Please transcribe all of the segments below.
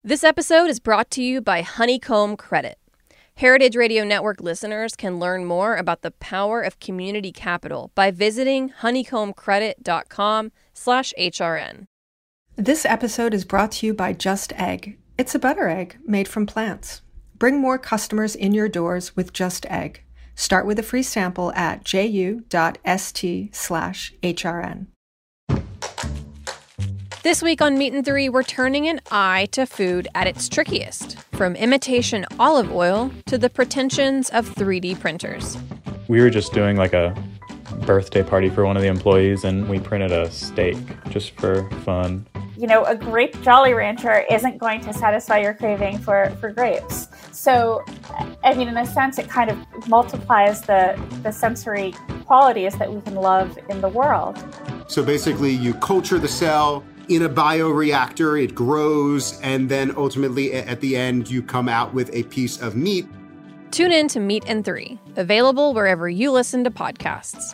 This episode is brought to you by Honeycomb Credit. Heritage Radio Network listeners can learn more about the power of community capital by visiting honeycombcredit.com/HRN. This episode is brought to you by Just Egg. It's a butter egg made from plants. Bring more customers in your doors with Just Egg. Start with a free sample at ju.st/HRN. This week on Meat and Three, we're turning an eye to food at its trickiest, from imitation olive oil to the pretensions of 3D printers. We were just doing like a birthday party for one of the employees, and we printed a steak just for fun. You know, a grape Jolly Rancher isn't going to satisfy your craving for grapes. So, I mean, in a sense, it kind of multiplies the sensory qualities that we can love in the world. So basically, you culture the cell in a bioreactor, it grows, and then ultimately at the end, you come out with a piece of meat. Tune in to Meat and Three, available wherever you listen to podcasts.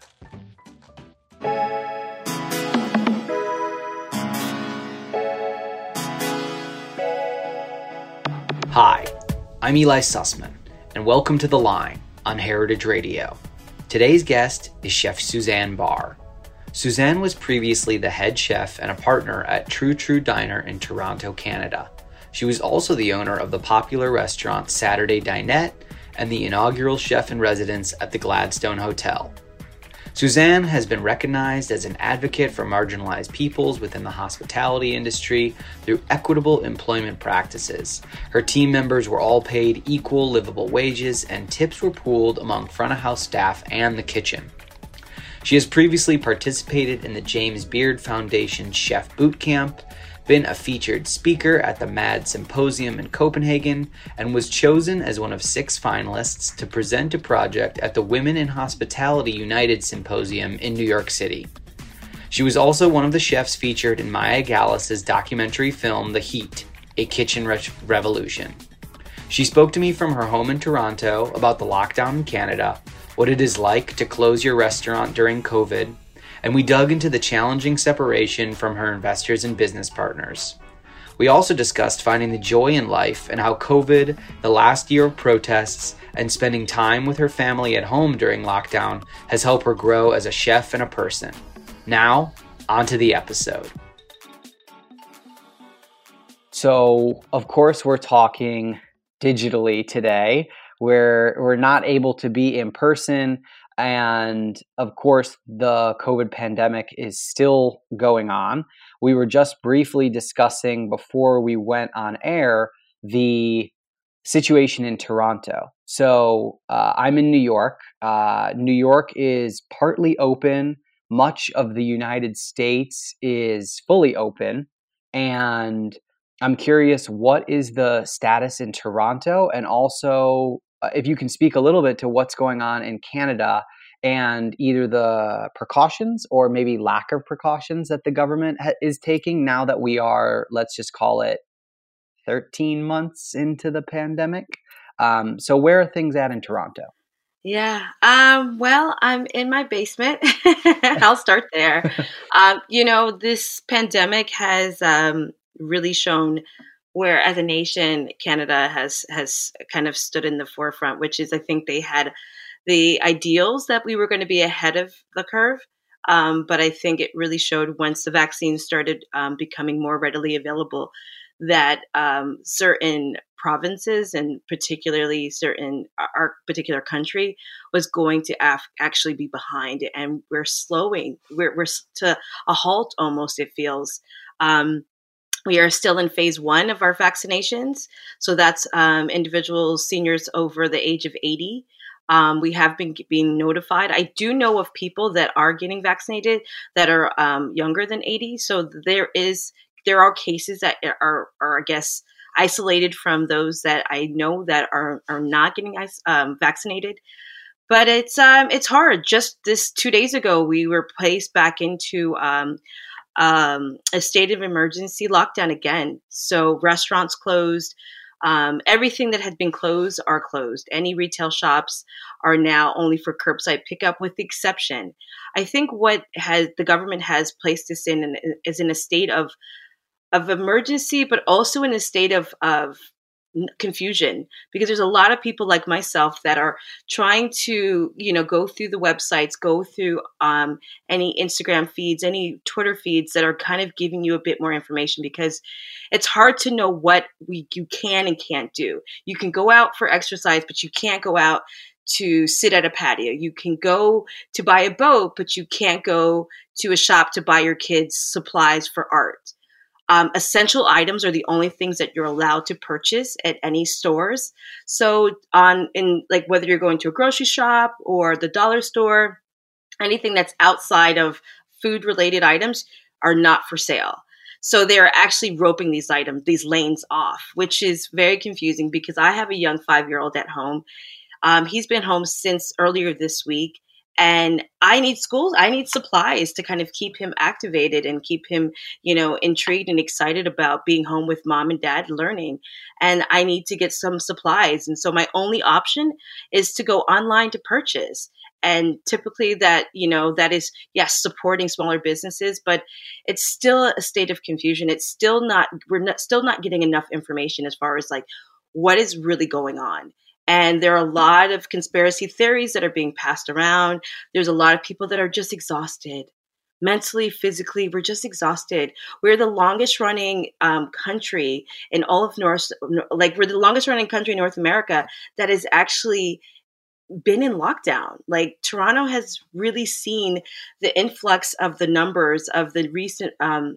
Hi, I'm Eli Sussman, and welcome to The Line on Heritage Radio. Today's guest is Chef Suzanne Barr. Suzanne was previously the head chef and a partner at True True Diner in Toronto, Canada. She was also the owner of the popular restaurant Saturday Dinette and the inaugural chef-in-residence at the Gladstone Hotel. Suzanne has been recognized as an advocate for marginalized peoples within the hospitality industry through equitable employment practices. Her team members were all paid equal livable wages, and tips were pooled among front-of-house staff and the kitchen. She has previously participated in the James Beard Foundation Chef Bootcamp, been a featured speaker at the MAD Symposium in Copenhagen, and was chosen as one of 6 finalists to present a project at the Women in Hospitality United Symposium in New York City. She was also one of the chefs featured in Maya Gallus's documentary film The Heat, A Kitchen Revolution. She spoke to me from her home in Toronto about the lockdown in Canada, what it is like to close your restaurant during COVID, and we dug into the challenging separation from her investors and business partners. We also discussed finding the joy in life and how COVID, the last year of protests, and spending time with her family at home during lockdown has helped her grow as a chef and a person. Now, on to the episode. So, of course, we're talking digitally today. We're not able to be in person, and of course the COVID pandemic is still going on. We were just briefly discussing before we went on air the situation in Toronto. So I'm in New York. New York is partly open. Much of the United States is fully open, and I'm curious, what is the status in Toronto, and also if you can speak a little bit to what's going on in Canada and either the precautions or maybe lack of precautions that the government is taking now that we are, let's just call it 13 months into the pandemic. So where are things at in Toronto? Yeah. Well, I'm in my basement. I'll start there. This pandemic has really shown where, as a nation, Canada has kind of stood in the forefront, which is, I think they had the ideals that we were going to be ahead of the curve. But I think it really showed once the vaccines started becoming more readily available that certain provinces, and particularly our particular country, was going to actually be behind. And we're slowing. We're to a halt almost, it feels. We are still in phase 1 of our vaccinations. So that's individuals, seniors over the age of 80. We have been being notified. I do know of people that are getting vaccinated that are younger than 80. So there are cases that are I guess, isolated from those that I know that are not getting vaccinated. But it's hard. Just this 2 days ago, we were placed back into a state of emergency lockdown again. So restaurants closed. Everything that had been closed are closed. Any retail shops are now only for curbside pickup, with the exception. I think what the government has placed us in is in a state of emergency, but also in a state of confusion, because there's a lot of people like myself that are trying to, go through the websites, go through any Instagram feeds, any Twitter feeds that are kind of giving you a bit more information, because it's hard to know what you can and can't do. You can go out for exercise, but you can't go out to sit at a patio. You can go to buy a boat, but you can't go to a shop to buy your kids supplies for art. Essential items are the only things that you're allowed to purchase at any stores. So whether you're going to a grocery shop or the dollar store, anything that's outside of food related items are not for sale. So they're actually roping these lanes off, which is very confusing, because I have a young 5-year-old at home. He's been home since earlier this week. And I need supplies to kind of keep him activated and keep him, intrigued and excited about being home with mom and dad learning. And I need to get some supplies. And so my only option is to go online to purchase. And typically that is, yes, supporting smaller businesses, but it's still a state of confusion. It's still still not getting enough information as far as like what is really going on. And there are a lot of conspiracy theories that are being passed around. There's a lot of people that are just exhausted. Mentally, physically, we're just exhausted. We're the longest running country in all of we're the longest running country in North America that has actually been in lockdown. Like, Toronto has really seen the influx of the numbers of the recent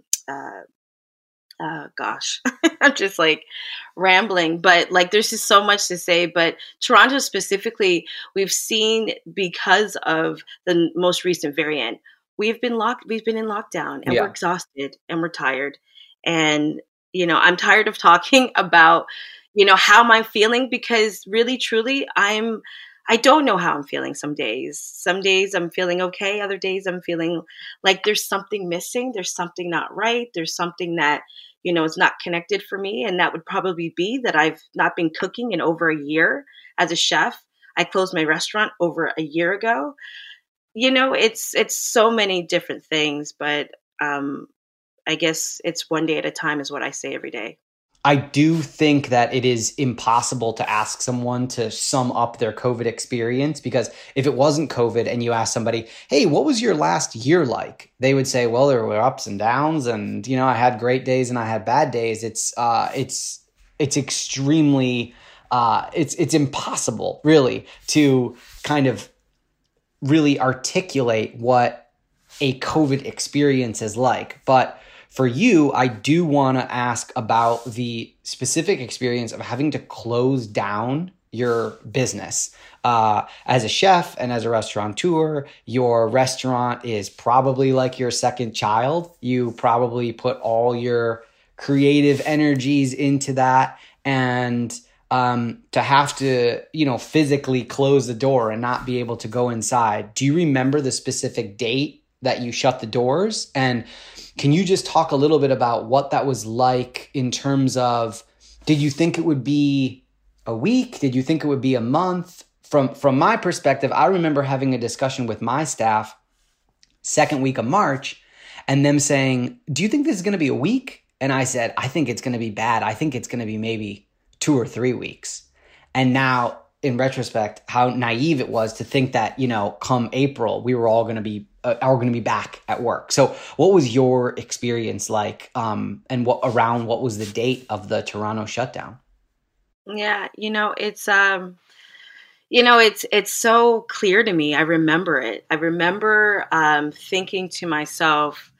I'm just like rambling, but like there's just so much to say. But Toronto specifically, we've seen, because of the most recent variant, we've been in lockdown, and we're exhausted and we're tired. And, I'm tired of talking about, how am I feeling, because really, truly, I don't know how I'm feeling some days. Some days I'm feeling okay. Other days I'm feeling like there's something missing. There's something not right. There's something that, is not connected for me. And that would probably be that I've not been cooking in over a year as a chef. I closed my restaurant over a year ago. It's so many different things, but I guess it's one day at a time is what I say every day. I do think that it is impossible to ask someone to sum up their COVID experience, because if it wasn't COVID and you ask somebody, hey, what was your last year like? They would say, well, there were ups and downs, and, I had great days and I had bad days. It's extremely, it's impossible really to kind of really articulate what a COVID experience is like. But for you, I do want to ask about the specific experience of having to close down your business. As a chef and as a restaurateur, your restaurant is probably like your second child. You probably put all your creative energies into that, and to have to, physically close the door and not be able to go inside. Do you remember the specific date that you shut the doors? And can you just talk a little bit about what that was like in terms of, did you think it would be a week? Did you think it would be a month? From my perspective, I remember having a discussion with my staff second week of March and them saying, do you think this is going to be a week? And I said, I think it's going to be bad. I think it's going to be maybe 2 or 3 weeks. And now in retrospect, how naive it was to think that, come April, we were all going to be back at work. So what was your experience like, and what was the date of the Toronto shutdown? Yeah, it's so clear to me. I remember it. I remember thinking to myself,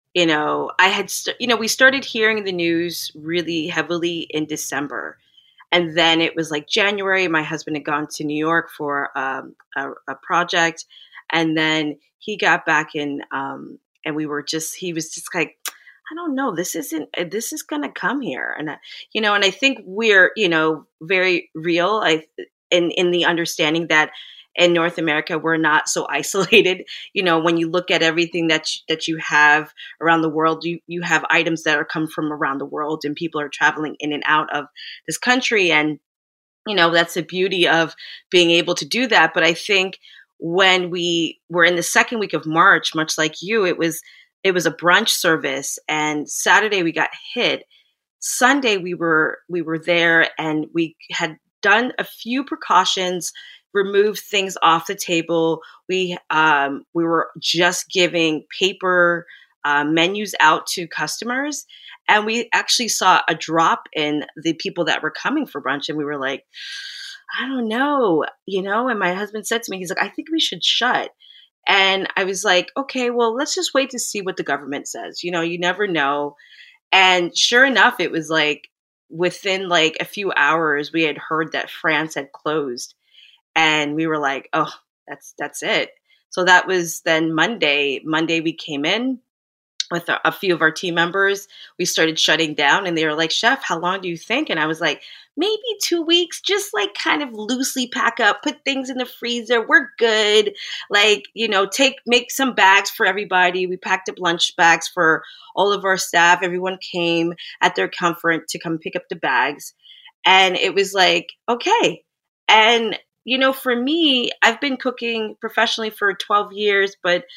we started hearing the news really heavily in December. And then it was like January, my husband had gone to New York for a project. And then he got back in, and he was just like, I don't know, this is going to come here. And, and I think we're, very real in the understanding that in North America, we're not so isolated. When you look at everything that you have around the world, you have items that are come from around the world, and people are traveling in and out of this country. And, that's the beauty of being able to do that. But I think when we were in the second week of March, much like you, it was it was a brunch service, and Saturday we got hit. Sunday we were there, and we had done a few precautions, removed things off the table. We were just giving paper menus out to customers, and we actually saw a drop in the people that were coming for brunch, and we were like, I don't know, and my husband said to me, he's like, I think we should shut. And I was like, okay, well, let's just wait to see what the government says. You never know. And sure enough, it was like within like a few hours, we had heard that France had closed, and we were like, oh, that's it. So that was then Monday. Monday we came in with a few of our team members. We started shutting down, and they were like, Chef, how long do you think? And I was like, maybe 2 weeks, just like kind of loosely pack up, put things in the freezer. We're good. Like, make some bags for everybody. We packed up lunch bags for all of our staff. Everyone came at their comfort to come pick up the bags. And it was like, okay. And, for me, I've been cooking professionally for 12 years, but,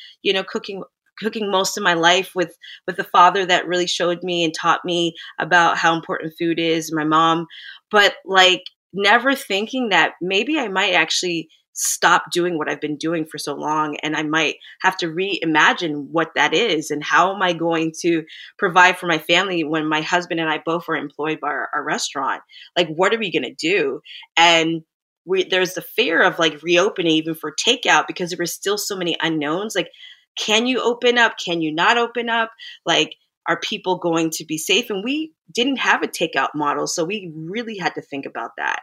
cooking most of my life with a father that really showed me and taught me about how important food is, my mom, but like never thinking that maybe I might actually stop doing what I've been doing for so long, and I might have to reimagine what that is, and how am I going to provide for my family when my husband and I both are employed by our restaurant? Like, what are we going to do? And there's the fear of like reopening even for takeout, because there were still so many unknowns. Like, can you open up? Can you not open up? Like, are people going to be safe? And we didn't have a takeout model, so we really had to think about that.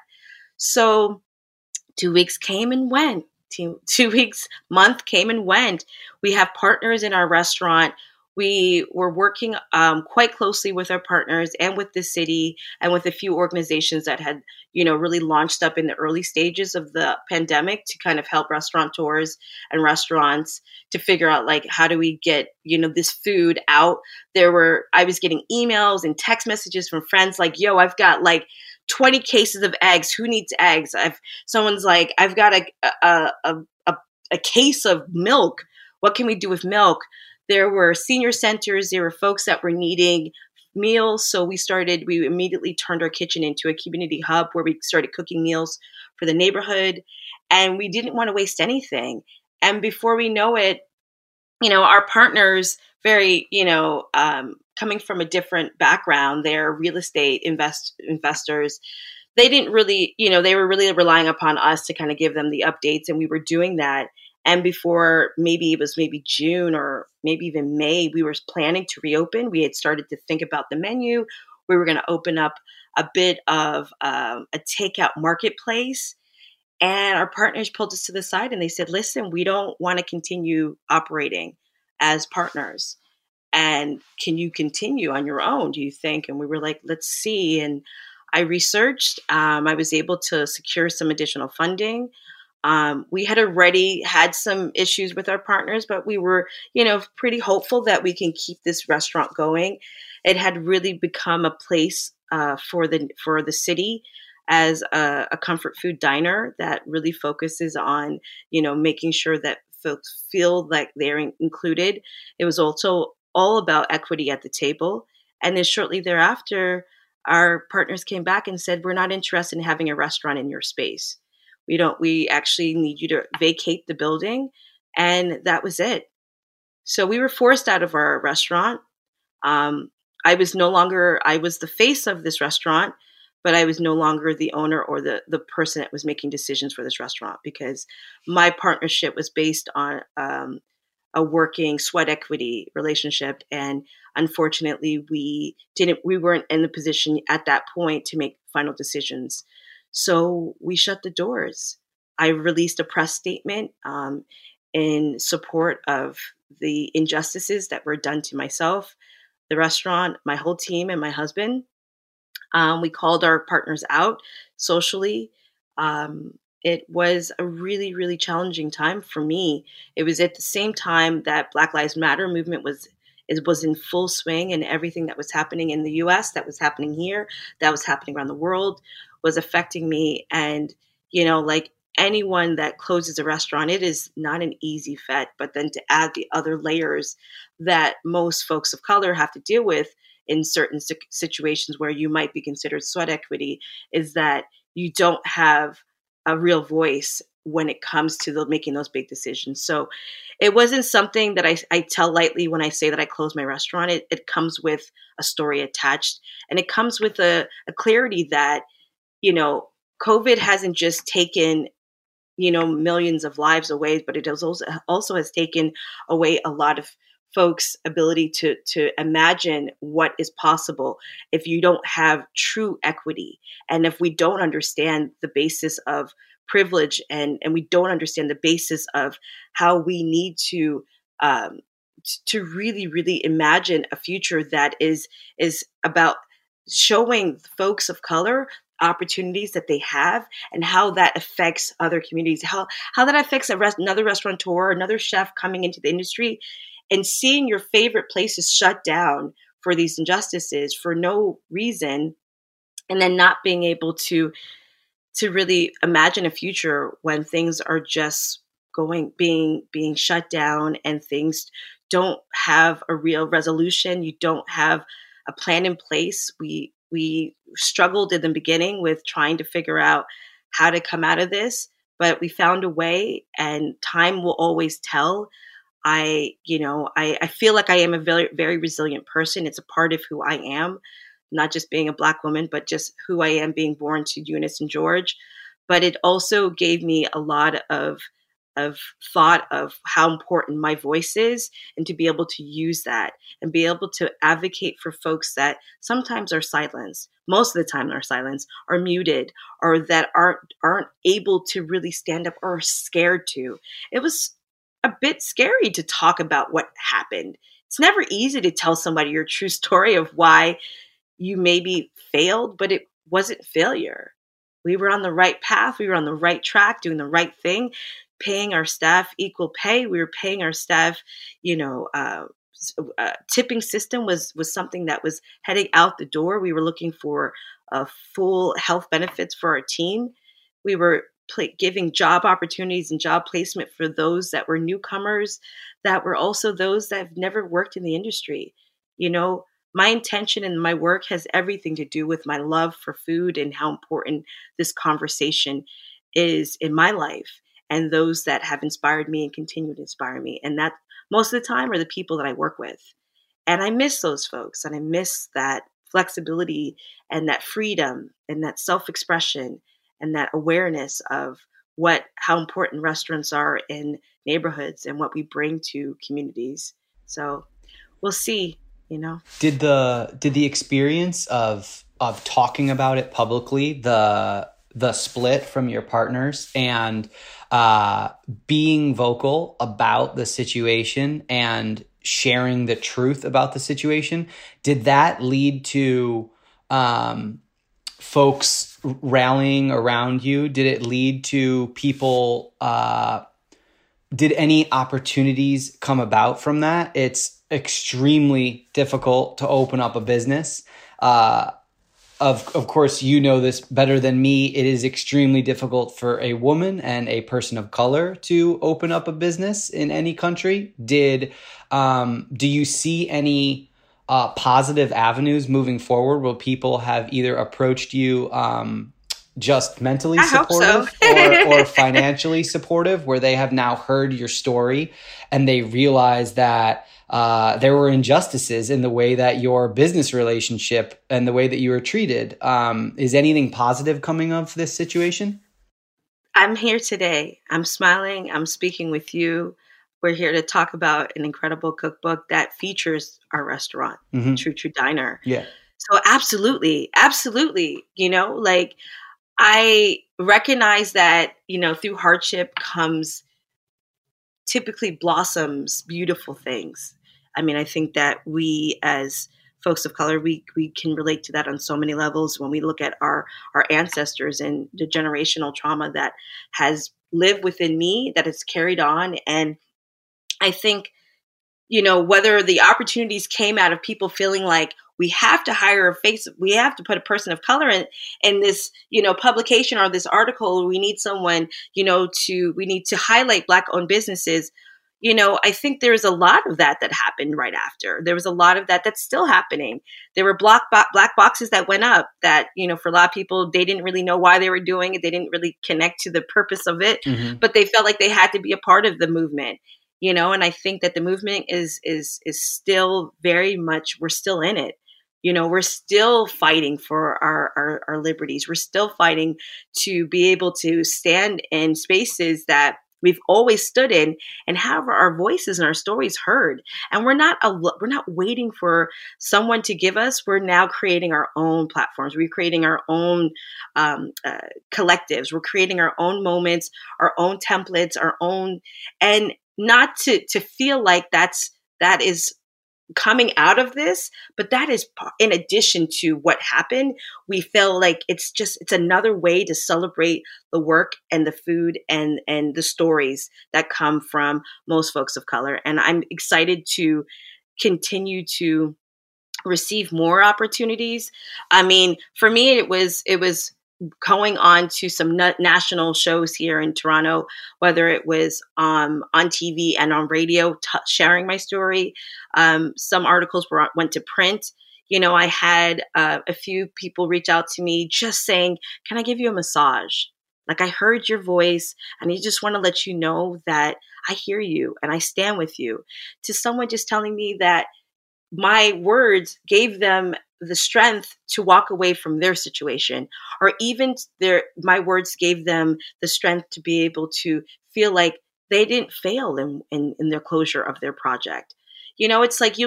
So 2 weeks came and went. 2 weeks, month came and went. We have partners in our restaurant. We were working quite closely with our partners and with the city and with a few organizations that had, really launched up in the early stages of the pandemic to kind of help restaurateurs and restaurants to figure out, like, how do we get, this food out? I was getting emails and text messages from friends like, yo, I've got like 20 cases of eggs. Who needs eggs? Someone's like, I've got a case of milk. What can we do with milk? There were senior centers. There were folks that were needing meals. So we immediately turned our kitchen into a community hub where we started cooking meals for the neighborhood. And we didn't want to waste anything. And before we know it, our partners, very, coming from a different background, they're real estate investors. They didn't really, they were really relying upon us to kind of give them the updates. And we were doing that. And before it was June or maybe even May, we were planning to reopen. We had started to think about the menu. We were going to open up a bit of a takeout marketplace. And our partners pulled us to the side and they said, listen, we don't want to continue operating as partners. And can you continue on your own, do you think? And we were like, let's see. And I researched. I was able to secure some additional funding. We had already had some issues with our partners, but we were, pretty hopeful that we can keep this restaurant going. It had really become a place for the city as a comfort food diner that really focuses on, making sure that folks feel like they're included. It was also all about equity at the table. And then shortly thereafter, our partners came back and said, we're not interested in having a restaurant in your space. We actually need you to vacate the building. And that was it. So we were forced out of our restaurant. I was the face of this restaurant, but I was no longer the owner or the person that was making decisions for this restaurant, because my partnership was based on a working sweat equity relationship. And unfortunately, we weren't in the position at that point to make final decisions. So we shut the doors. I released a press statement in support of the injustices that were done to myself, the restaurant, my whole team, and my husband. We called our partners out socially. It was a really, really challenging time for me. It was at the same time that Black Lives Matter movement was in full swing, and everything that was happening in the U.S., that was happening here, that was happening around the world, was affecting me. And, anyone that closes a restaurant, it is not an easy fet, but then to add the other layers that most folks of color have to deal with in certain situations where you might be considered sweat equity, is that you don't have a real voice when it comes to making those big decisions. So it wasn't something that I tell lightly when I say that I closed my restaurant. It comes with a story attached, and it comes with a clarity that, COVID hasn't just taken, millions of lives away, but it also has taken away a lot of folks' ability to imagine what is possible if you don't have true equity. And if we don't understand the basis of privilege and we don't understand the basis of how we need to really, really imagine a future that is about showing folks of color opportunities that they have and how that affects other communities, how that affects another restaurateur, another chef coming into the industry, and seeing your favorite places shut down for these injustices for no reason, and then not being able to really imagine a future when things are just being shut down and things don't have a real resolution. You don't have a plan in place. We struggled in the beginning with trying to figure out how to come out of this, but we found a way, and time will always tell. I feel like I am a very, very resilient person. It's a part of who I am, not just being a Black woman, but just who I am being born to Eunice and George. But it also gave me a lot of thought of how important my voice is, and to be able to use that and be able to advocate for folks that sometimes are silenced, most of the time are silenced, are muted, or that aren't able to really stand up or are scared to. It was a bit scary to talk about what happened. It's never easy to tell somebody your true story of why you maybe failed, but it wasn't failure. We were on the right path. We were on the right track, doing the right thing, paying our staff equal pay. We were paying our staff, tipping system was something that was heading out the door. We were looking for full health benefits for our team. We were giving job opportunities and job placement for those that were newcomers, that were also those that have never worked in the industry. My intention and my work has everything to do with my love for food and how important this conversation is in my life, and those that have inspired me and continue to inspire me. And that most of the time are the people that I work with. And I miss those folks, and I miss that flexibility and that freedom and that self-expression and that awareness of how important restaurants are in neighborhoods and what we bring to communities. So we'll see. Did the experience of talking about it publicly, the split from your partners, and being vocal about the situation and sharing the truth about the situation, did that lead to folks rallying around you? Did it lead to people? Did any opportunities come about from that? It's extremely difficult to open up a business. Of course, you know this better than me. It is extremely difficult for a woman and a person of color to open up a business in any country. Do you see any positive avenues moving forward? Will people have either approached you just mentally supportive or financially supportive, where they have now heard your story and they realize that there were injustices in the way that your business relationship and the way that you were treated? Is anything positive coming of this situation? I'm here today. I'm smiling. I'm speaking with you. We're here to talk about an incredible cookbook that features our restaurant, True True Diner. Yeah. So absolutely. I recognize that, through hardship comes typically blossoms beautiful things. I mean, I think that we as folks of color, we can relate to that on so many levels when we look at our ancestors and the generational trauma that has lived within me, that has carried on. And I think, whether the opportunities came out of people feeling like, we have to hire a face. We have to put a person of color in this, publication or this article. We need someone, we need to highlight Black owned businesses. I think there's a lot of that happened right after. There was a lot of that's still happening. There were black boxes that went up that, for a lot of people, they didn't really know why they were doing it. They didn't really connect to the purpose of it, but they felt like they had to be a part of the movement, and I think that the movement is still very much, we're still in it. We're still fighting for our liberties. We're still fighting to be able to stand in spaces that we've always stood in and have our voices and our stories heard. And we're not waiting for someone to give us. We're now creating our own platforms. We're creating our own collectives. We're creating our own moments, our own templates, our own, and not to feel like that is coming out of this, but that is in addition to what happened. We feel like it's another way to celebrate the work and the food and the stories that come from most folks of color. And I'm excited to continue to receive more opportunities. I mean, for me, it was going on to some national shows here in Toronto, whether it was on TV and on radio, sharing my story. Some articles went to print. I had a few people reach out to me just saying, can I give you a massage? Like, I heard your voice and I just want to let you know that I hear you and I stand with you. To someone just telling me that my words gave them the strength to walk away from their situation, or even my words gave them the strength to be able to feel like they didn't fail in their closure of their project. It's like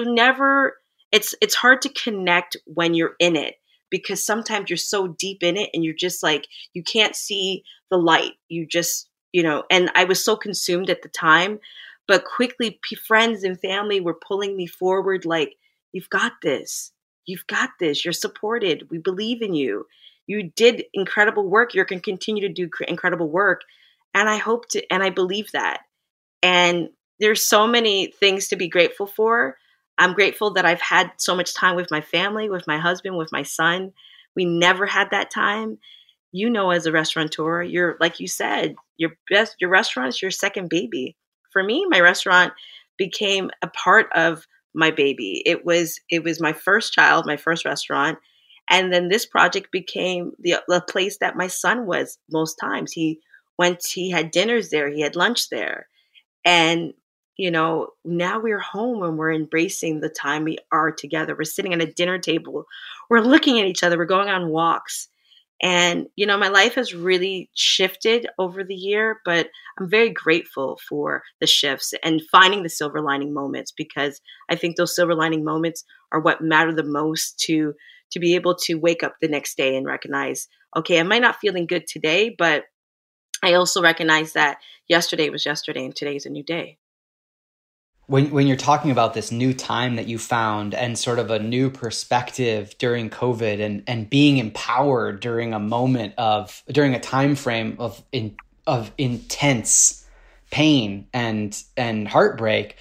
it's hard to connect when you're in it, because sometimes you're so deep in it and you're just like, you can't see the light. You just, and I was so consumed at the time, but quickly friends and family were pulling me forward like, you've got this. You've got this. You're supported. We believe in you. You did incredible work. You're going to continue to do incredible work. And I believe that. And there's so many things to be grateful for. I'm grateful that I've had so much time with my family, with my husband, with my son. We never had that time. As a restaurateur, you're, like you said, your restaurant is your second baby. For me, my restaurant became a part of my baby. It was my first child, my first restaurant. And then this project became the place that my son was most times. He had dinners there. He had lunch there. And, now we're home and we're embracing the time we are together. We're sitting at a dinner table. We're looking at each other. We're going on walks. And, my life has really shifted over the year, but I'm very grateful for the shifts and finding the silver lining moments, because I think those silver lining moments are what matter the most to be able to wake up the next day and recognize, okay, I might not feeling good today, but I also recognize that yesterday was yesterday and today is a new day. When you're talking about this new time that you found and sort of a new perspective during COVID and being empowered during a time frame of intense pain and heartbreak,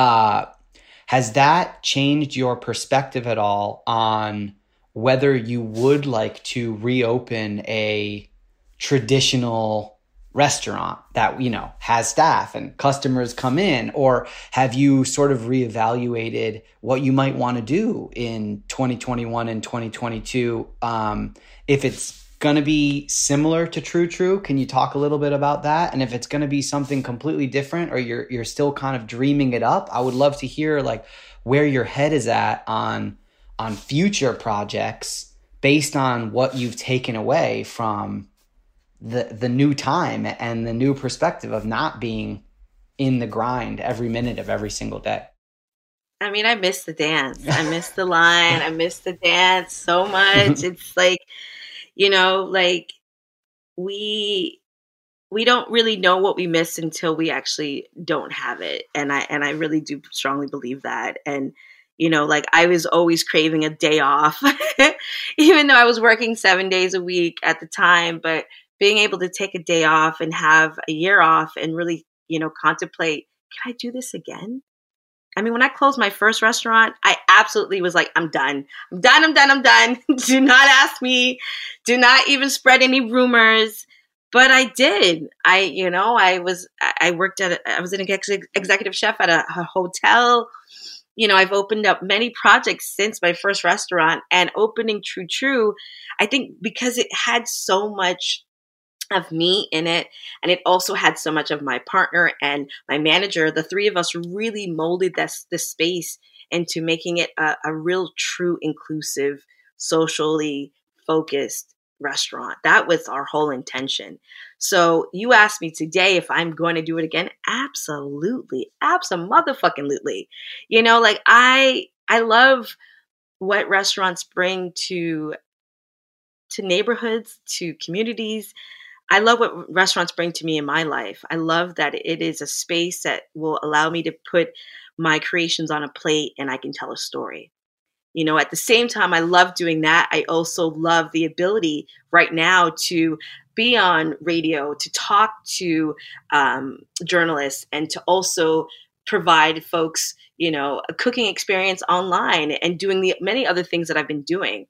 has that changed your perspective at all on whether you would like to reopen a traditional restaurant that, has staff and customers come in? Or have you sort of reevaluated what you might want to do in 2021 and 2022? If it's going to be similar to True, can you talk a little bit about that? And if it's going to be something completely different, or you're still kind of dreaming it up, I would love to hear like where your head is at on future projects based on what you've taken away from the new time and the new perspective of not being in the grind every minute of every single day. I mean, I miss the dance. I miss the line. I miss the dance so much. It's like, like we don't really know what we miss until we actually don't have it. And I really do strongly believe that. And, like I was always craving a day off, even though I was working 7 days a week at the time, but being able to take a day off and have a year off and really, contemplate, can I do this again? I mean, when I closed my first restaurant, I absolutely was like, I'm done. I'm done. Do not ask me. Do not even spread any rumors. But I did. I was an executive chef at a hotel. I've opened up many projects since my first restaurant, and opening True, I think because it had so much of me in it, and it also had so much of my partner and my manager, the three of us really molded this space into making it a real, true, inclusive, socially focused restaurant. That was our whole intention. So you asked me today if I'm going to do it again. Absolutely. Abso-motherfucking-lutely. I love what restaurants bring to neighborhoods, to communities. I love what restaurants bring to me in my life. I love that it is a space that will allow me to put my creations on a plate and I can tell a story. At the same time, I love doing that. I also love the ability right now to be on radio, to talk to journalists, and to also provide folks, a cooking experience online and doing the many other things that I've been doing,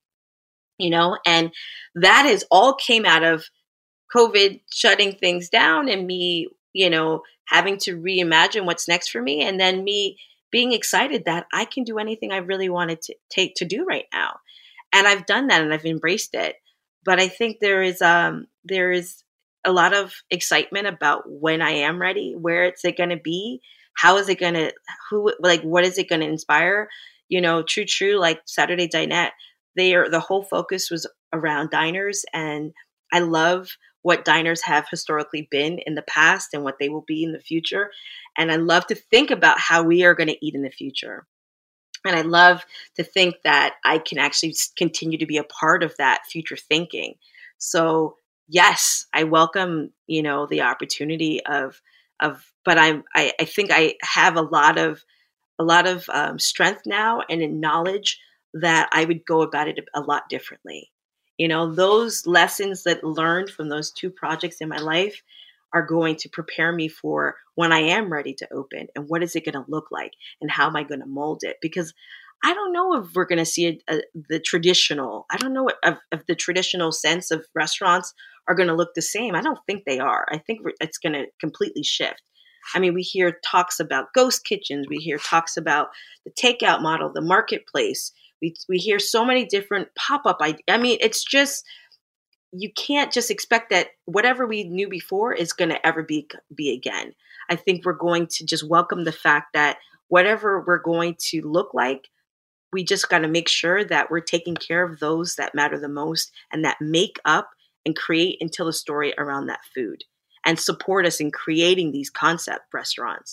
and that is all came out of COVID shutting things down and me, having to reimagine what's next for me. And then me being excited that I can do anything I really wanted to do right now. And I've done that and I've embraced it. But I think there is a lot of excitement about when I am ready. Where is it going to be? How is it going to, what is it going to inspire? True, like Saturday Dinette, the whole focus was around diners. And I love what diners have historically been in the past and what they will be in the future. And I love to think about how we are going to eat in the future. And I love to think that I can actually continue to be a part of that future thinking. So yes, I welcome, the opportunity but I think I have a lot of strength now and in knowledge that I would go about it a lot differently. Those lessons that learned from those two projects in my life are going to prepare me for when I am ready to open, and what is it going to look like and how am I going to mold it? Because I don't know if we're going to see the traditional, I don't know if the traditional sense of restaurants are going to look the same. I don't think they are. I think it's going to completely shift. I mean, we hear talks about ghost kitchens. We hear talks about the takeout model, the marketplace. We hear so many different pop-up ideas. I mean, it's just, you can't just expect that whatever we knew before is going to ever be again. I think we're going to just welcome the fact that whatever we're going to look like, we just got to make sure that we're taking care of those that matter the most and that make up and create and tell a story around that food and support us in creating these concept restaurants.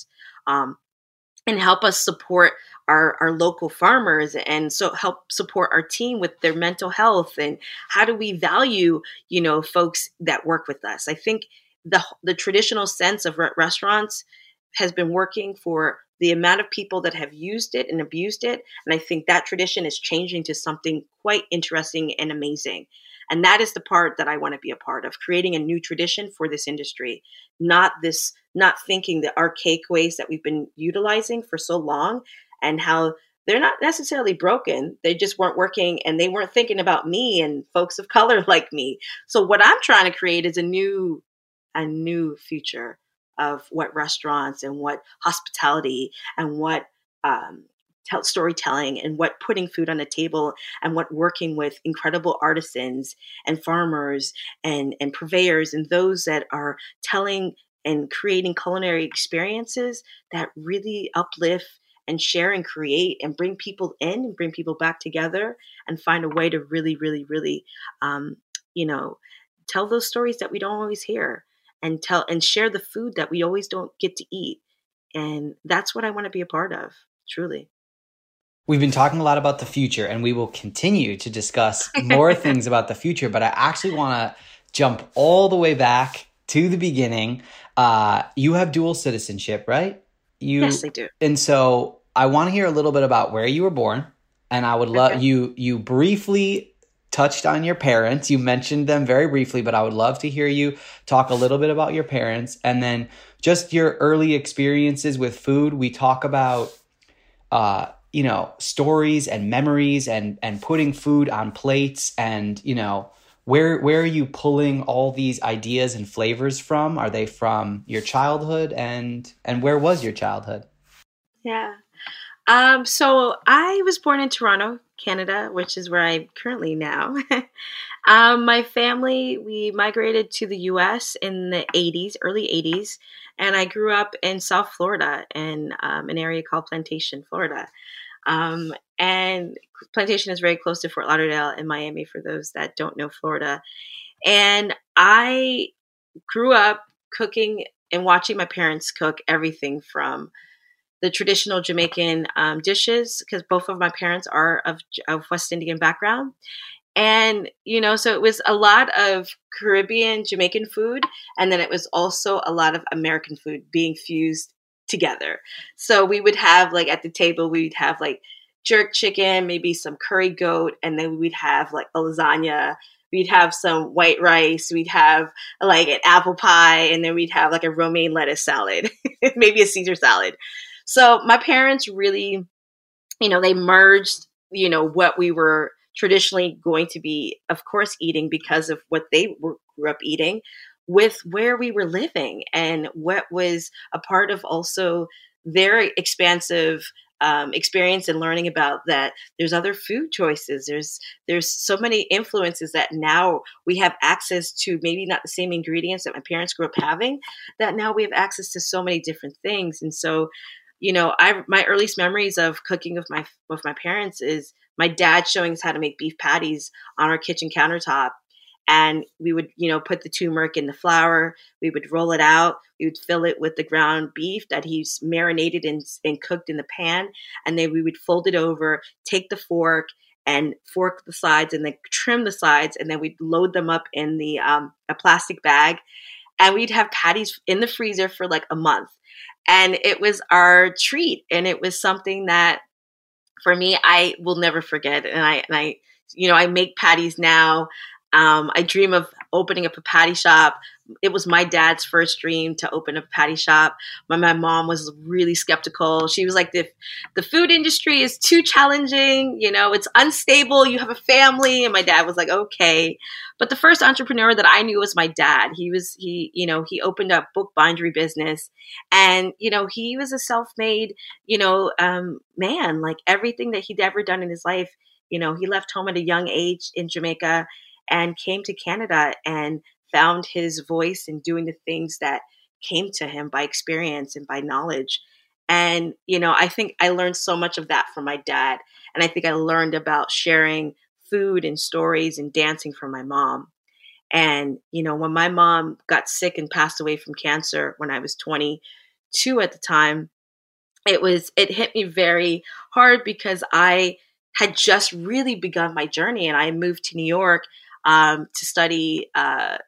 And help us support our local farmers, and so help support our team with their mental health. And how do we value, folks that work with us? I think the traditional sense of restaurants has been working for the amount of people that have used it and abused it. And I think that tradition is changing to something quite interesting and amazing. And that is the part that I want to be a part of, creating a new tradition for this industry, not thinking the archaic ways that we've been utilizing for so long and how they're not necessarily broken. They just weren't working and they weren't thinking about me and folks of color like me. So what I'm trying to create is a new future of what restaurants and what hospitality and what storytelling and what putting food on the table and what working with incredible artisans and farmers and purveyors and those that are telling and creating culinary experiences that really uplift and share and create and bring people in and bring people back together and find a way to really, really, really, tell those stories that we don't always hear and tell and share the food that we always don't get to eat. And that's what I want to be a part of, truly. We've been talking a lot about the future, and we will continue to discuss more things about the future, but I actually want to jump all the way back to the beginning. You have dual citizenship, right? Yes, I do. And so I want to hear a little bit about where you were born, and I would love you briefly touched on your parents. You mentioned them very briefly, but I would love to hear you talk a little bit about your parents and then just your early experiences with food. We talk about stories and memories and putting food on plates and, where are you pulling all these ideas and flavors from? Are they from your childhood and where was your childhood? Yeah. So I was born in Toronto, Canada, which is where I'm currently now. My family, we migrated to the U.S. in the early 80s, and I grew up in South Florida in an area called Plantation, Florida. And Plantation is very close to Fort Lauderdale and Miami, for those that don't know Florida. And I grew up cooking and watching my parents cook everything from the traditional Jamaican dishes, because both of my parents are of West Indian background. And, so it was a lot of Caribbean, Jamaican food. And then it was also a lot of American food being fused together. So we would have, like, at the table, we'd have like jerk chicken, maybe some curry goat, and then we'd have like a lasagna. We'd have some white rice. We'd have like an apple pie, and then we'd have like a romaine lettuce salad, maybe a Caesar salad. So my parents really, they merged, what we were traditionally going to be, of course, eating because of what they grew up eating, with where we were living and what was a part of also their expansive experience and learning about that there's other food choices. There's so many influences that now we have access to, maybe not the same ingredients that my parents grew up having, that now we have access to so many different things. And so, my earliest memories of cooking with my parents is my dad showing us how to make beef patties on our kitchen countertop. And we would, put the turmeric in the flour. We would roll it out. We would fill it with the ground beef that he's marinated and cooked in the pan. And then we would fold it over, take the fork and fork the sides and then trim the sides. And then we'd load them up in the a plastic bag. And we'd have patties in the freezer for like a month. And it was our treat. And it was something that, for me, I will never forget. And I make patties now. I dream of opening up a patty shop. It was my dad's first dream to open up a patty shop. My mom was really skeptical. She was like, the food industry is too challenging. It's unstable. You have a family. And my dad was like, okay. But the first entrepreneur that I knew was my dad. He opened up bookbindery business, and, he was a self-made, man. Like, everything that he'd ever done in his life, he left home at a young age in Jamaica and came to Canada and found his voice in doing the things that came to him by experience and by knowledge. And, I think I learned so much of that from my dad. And I think I learned about sharing food and stories and dancing from my mom. And, when my mom got sick and passed away from cancer when I was 22 at the time, it hit me very hard because I had just really begun my journey, and I moved to New York to study at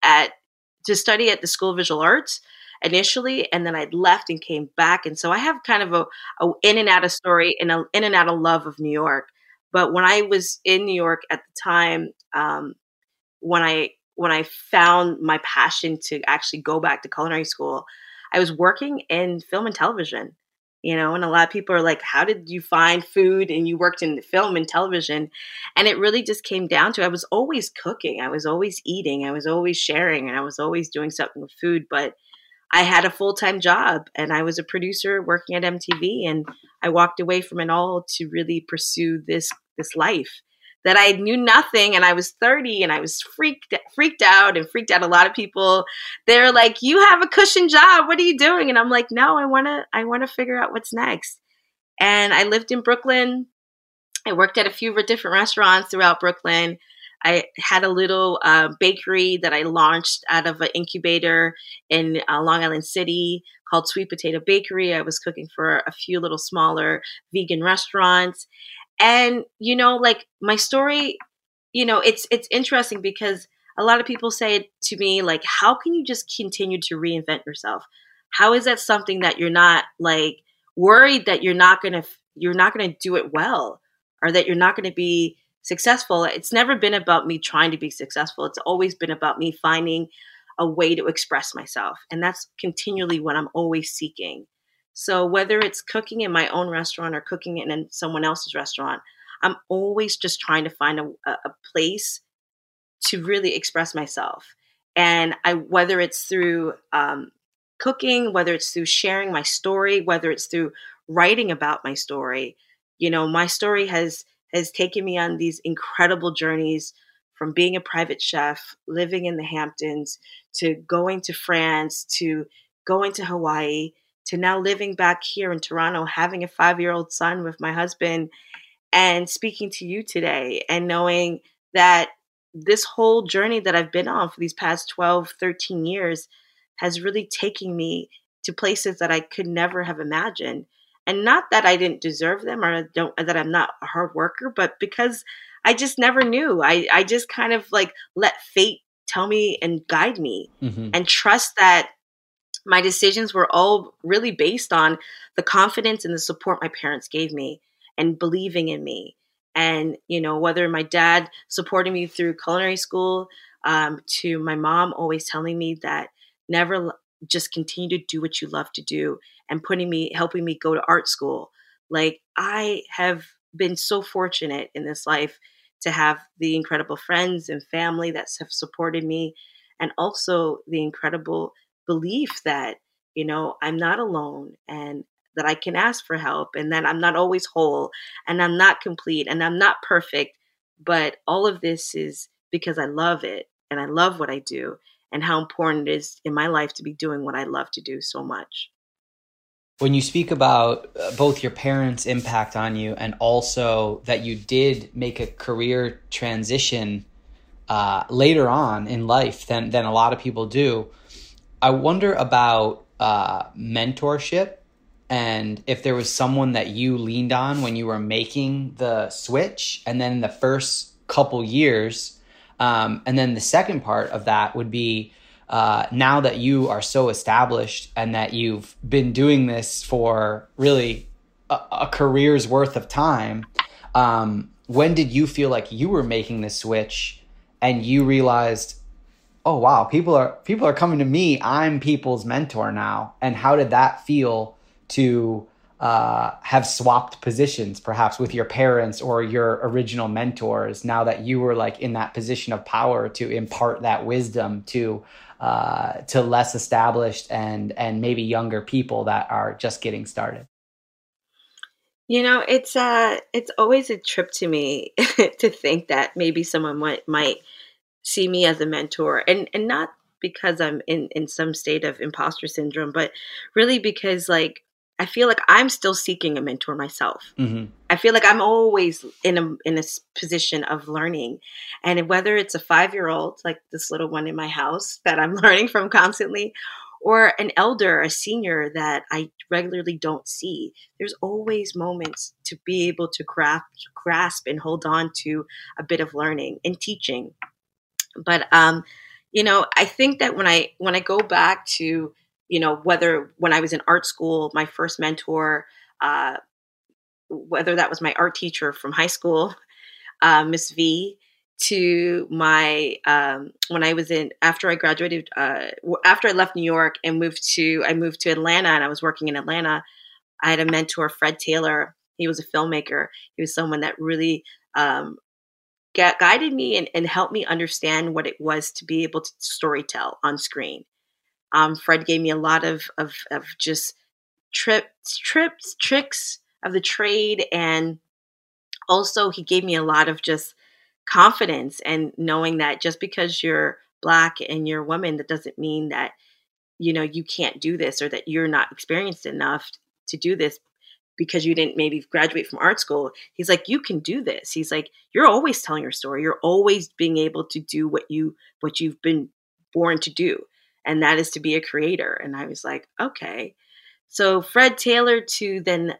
the School of Visual Arts initially, and then I'd left and came back. And so I have kind of a in and out of story and a in and out of love of New York. But when I was in New York at the time, when I found my passion to actually go back to culinary school, I was working in film and television. And a lot of people are like, how did you find food and you worked in film and television? And it really just came down to, I was always cooking. I was always eating. I was always sharing, and I was always doing something with food. But I had a full-time job, and I was a producer working at MTV, and I walked away from it all to really pursue this life that I knew nothing. And I was 30, and I was freaked out a lot of people. They're like, you have a cushion job. What are you doing? And I'm like, no, I want to figure out what's next. And I lived in Brooklyn. I worked at a few different restaurants throughout Brooklyn. I had a little bakery that I launched out of an incubator in Long Island City called Sweet Potato Bakery. I was cooking for a few little smaller vegan restaurants. And, like, my story, it's interesting because a lot of people say to me, like, how can you just continue to reinvent yourself? How is that something that you're not, like, worried that you're not going to do it well, or that you're not going to be successful? It's never been about me trying to be successful. It's always been about me finding a way to express myself. And that's continually what I'm always seeking. So whether it's cooking in my own restaurant or cooking in someone else's restaurant, I'm always just trying to find a place to really express myself. And whether it's through cooking, whether it's through sharing my story, whether it's through writing about my story, my story has taken me on these incredible journeys, from being a private chef, living in the Hamptons, to going to France, to going to Hawaii, to now living back here in Toronto, having a 5-year-old son with my husband, and speaking to you today, and knowing that this whole journey that I've been on for these past 12, 13 years has really taken me to places that I could never have imagined. And not that I didn't deserve them, or that I'm not a hard worker, but because I just never knew. I just kind of like let fate tell me and guide me, and trust that my decisions were all really based on the confidence and the support my parents gave me and believing in me. And, whether my dad supporting me through culinary school, to my mom always telling me that never just continue to do what you love to do, and helping me go to art school. Like, I have been so fortunate in this life to have the incredible friends and family that have supported me, and also the incredible belief that, I'm not alone, and that I can ask for help, and that I'm not always whole, and I'm not complete, and I'm not perfect. But all of this is because I love it, and I love what I do, and how important it is in my life to be doing what I love to do so much. When you speak about both your parents' impact on you, and also that you did make a career transition later on in life than a lot of people do, I wonder about mentorship, and if there was someone that you leaned on when you were making the switch, and then the first couple years. And then the second part of that would be, now that you are so established and that you've been doing this for really a career's worth of time, when did you feel like you were making the switch and you realized, oh, wow, people are coming to me. I'm people's mentor now. And how did that feel to have swapped positions, perhaps with your parents or your original mentors, now that you were like in that position of power to impart that wisdom to less established and maybe younger people that are just getting started? It's always a trip to me to think that maybe someone might see me as a mentor, and not because I'm in some state of imposter syndrome, but really because, like, I feel like I'm still seeking a mentor myself. I feel like I'm always in a position of learning. And whether it's a 5-year-old, like this little one in my house that I'm learning from constantly, or an elder, a senior that I regularly don't see, there's always moments to be able to grasp and hold on to a bit of learning and teaching. But, I think that when I go back to, whether when I was in art school, my first mentor, whether that was my art teacher from high school, Miss V, to my, when I was after I graduated, after I left New York and moved to Atlanta, and I was working in Atlanta, I had a mentor, Fred Taylor. He was a filmmaker. He was someone that really, guided me and helped me understand what it was to be able to storytell on screen. Fred gave me a lot of just tricks of the trade. And also he gave me a lot of just confidence, and knowing that just because you're Black and you're a woman, that doesn't mean that, you can't do this, or that you're not experienced enough to do this because you didn't maybe graduate from art school. He's like, you can do this. He's like, you're always telling your story. You're always being able to do what you've been born to do. And that is to be a creator. And I was like, okay. So Fred Taylor to then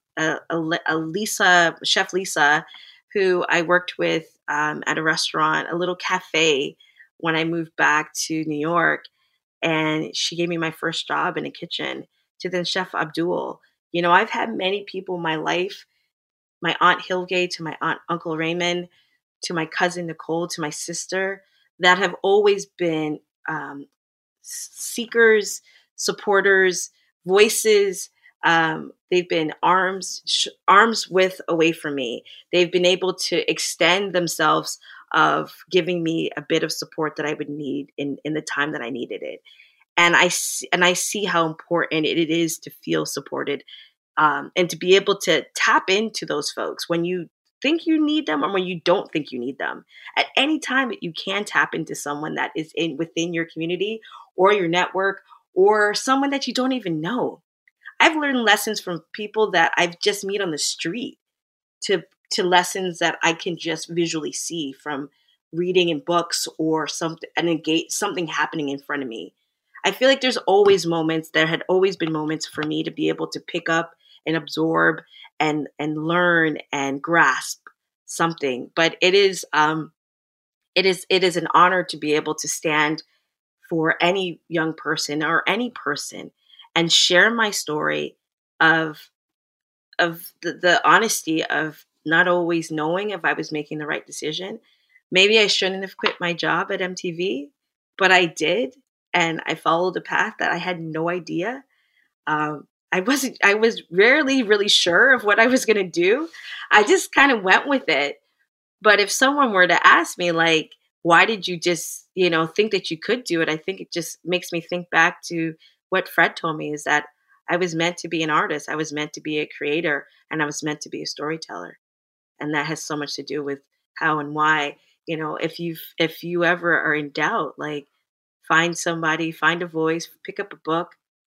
Chef Lisa, who I worked with at a restaurant, a little cafe, when I moved back to New York. And she gave me my first job in a kitchen, to then Chef Abdul. I've had many people in my life, my Aunt Hilge, to my Uncle Raymond, to my cousin Nicole, to my sister, that have always been seekers, supporters, voices They've been arms width away from me. They've been able to extend themselves of giving me a bit of support that I would need in the time that I needed it. And I see how important it is to feel supported, and to be able to tap into those folks when you think you need them or when you don't think you need them. At any time that you can tap into someone that is within your community or your network or someone that you don't even know. I've learned lessons from people that I've just met on the street to lessons that I can just visually see from reading in books or something happening in front of me. I feel like there had always been moments for me to be able to pick up and absorb and learn and grasp something. But it is an honor to be able to stand for any young person or any person and share my story of the honesty of not always knowing if I was making the right decision. Maybe I shouldn't have quit my job at MTV, but I did. And I followed a path that I had no idea. I was rarely really sure of what I was going to do. I just kind of went with it. But if someone were to ask me, like, why did you just, think that you could do it? I think it just makes me think back to what Fred told me, is that I was meant to be an artist. I was meant to be a creator, and I was meant to be a storyteller. And that has so much to do with how and why, if you ever are in doubt, like, find somebody, find a voice, pick up a book,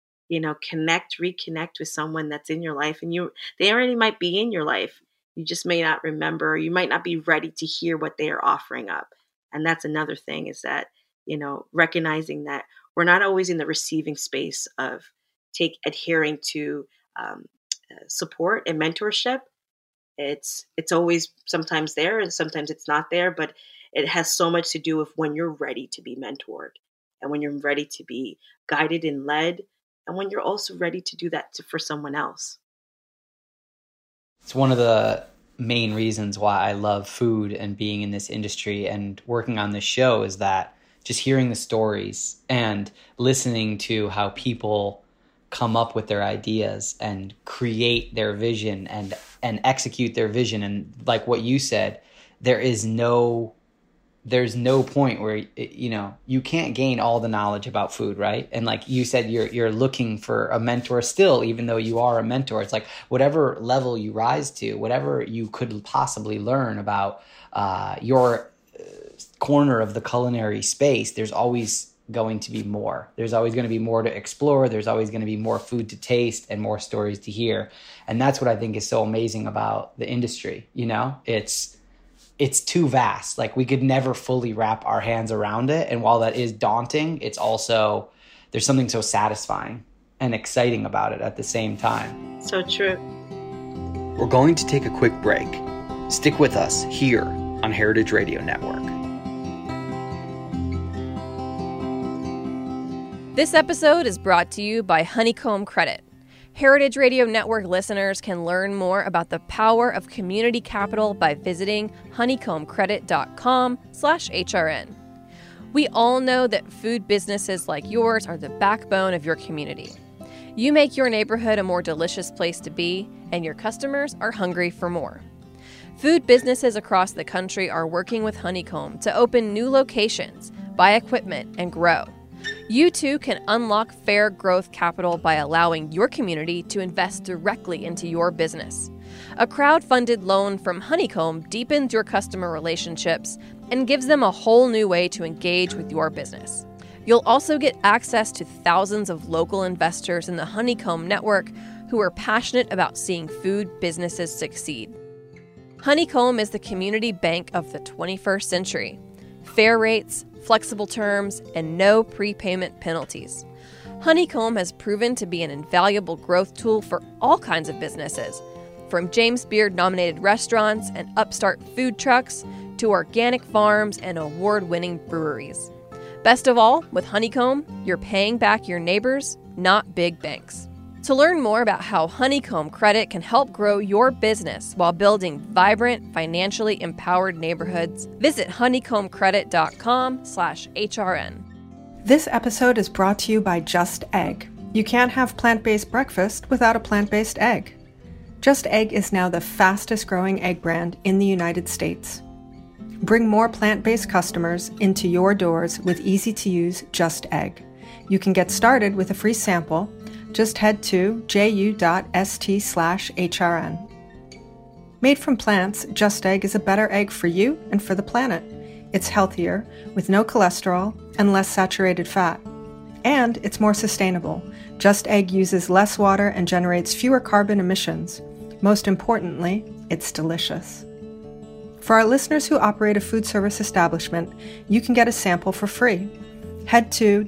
reconnect with someone that's in your life. And they already might be in your life. You just may not remember, you might not be ready to hear what they are offering up. And that's another thing, is that, recognizing that we're not always in the receiving space of adhering to support and mentorship. It's always sometimes there and sometimes it's not there, but it has so much to do with when you're ready to be mentored and when you're ready to be guided and led, and when you're also ready to do that for someone else. It's one of the main reasons why I love food and being in this industry and working on this show, is that just hearing the stories and listening to how people come up with their ideas and create their vision and execute their vision. And like what you said, there's no point where, you can't gain all the knowledge about food, right? And like you said, you're looking for a mentor still, even though you are a mentor. It's like whatever level you rise to, whatever you could possibly learn about your corner of the culinary space, there's always going to be more. There's always going to be more to explore. There's always going to be more food to taste and more stories to hear. And that's what I think is so amazing about the industry. It's too vast. Like, we could never fully wrap our hands around it. And while that is daunting, it's also, there's something so satisfying and exciting about it at the same time. So true. We're going to take a quick break. Stick with us here on Heritage Radio Network. This episode is brought to you by Honeycomb Credit. Heritage Radio Network listeners can learn more about the power of community capital by visiting honeycombcredit.com/HRN. We all know that food businesses like yours are the backbone of your community. You make your neighborhood a more delicious place to be, and your customers are hungry for more. Food businesses across the country are working with Honeycomb to open new locations, buy equipment, and grow. You too can unlock fair growth capital by allowing your community to invest directly into your business. A crowd-funded loan from Honeycomb deepens your customer relationships and gives them a whole new way to engage with your business. You'll also get access to thousands of local investors in the Honeycomb network who are passionate about seeing food businesses succeed. Honeycomb is the community bank of the 21st century. Fair rates, flexible terms, and no prepayment penalties. Honeycomb has proven to be an invaluable growth tool for all kinds of businesses, from James Beard-nominated restaurants and upstart food trucks to organic farms and award-winning breweries. Best of all, with Honeycomb, you're paying back your neighbors, not big banks. To learn more about how Honeycomb Credit can help grow your business while building vibrant, financially empowered neighborhoods, visit honeycombcredit.com/HRN. This episode is brought to you by Just Egg. You can't have plant-based breakfast without a plant-based egg. Just Egg is now the fastest growing egg brand in the United States. Bring more plant-based customers into your doors with easy-to-use Just Egg. You can get started with a free sample. Just head to ju.st/HRN. Made from plants, Just Egg is a better egg for you and for the planet. It's healthier, with no cholesterol and less saturated fat. And it's more sustainable. Just Egg uses less water and generates fewer carbon emissions. Most importantly, it's delicious. For our listeners who operate a food service establishment, you can get a sample for free. Head to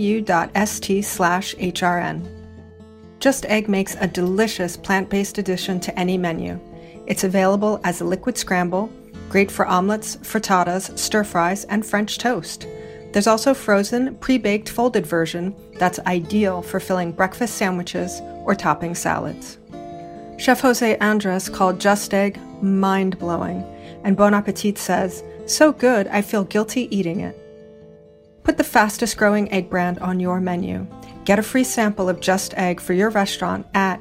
ju.st/HRN. Just Egg makes a delicious plant-based addition to any menu. It's available as a liquid scramble, great for omelets, frittatas, stir-fries, and French toast. There's also frozen, pre-baked folded version that's ideal for filling breakfast sandwiches or topping salads. Chef Jose Andres called Just Egg mind-blowing, and Bon Appetit says, "So good, I feel guilty eating it." Put the fastest growing egg brand on your menu. Get a free sample of Just Egg for your restaurant at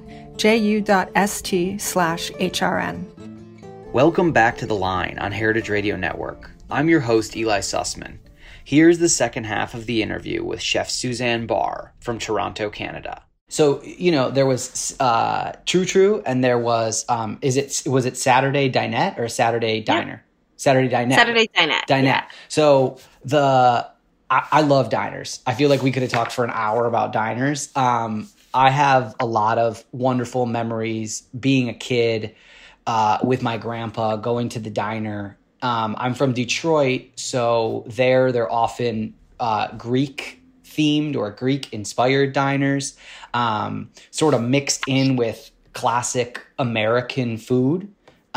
ju.st/HRN. Welcome back to The Line on Heritage Radio Network. I'm your host, Eli Sussman. Here's the second half of the interview with Chef Suzanne Barr from Toronto, Canada. So, there was True True, and there was, was it Saturday Dinette or Saturday Diner? Yeah. Saturday Dinette. Saturday Dinette. Dinette. Yeah. So I love diners. I feel like we could have talked for an hour about diners. I have a lot of wonderful memories being a kid with my grandpa going to the diner. I'm from Detroit, so they're often Greek themed or Greek inspired diners, sort of mixed in with classic American food.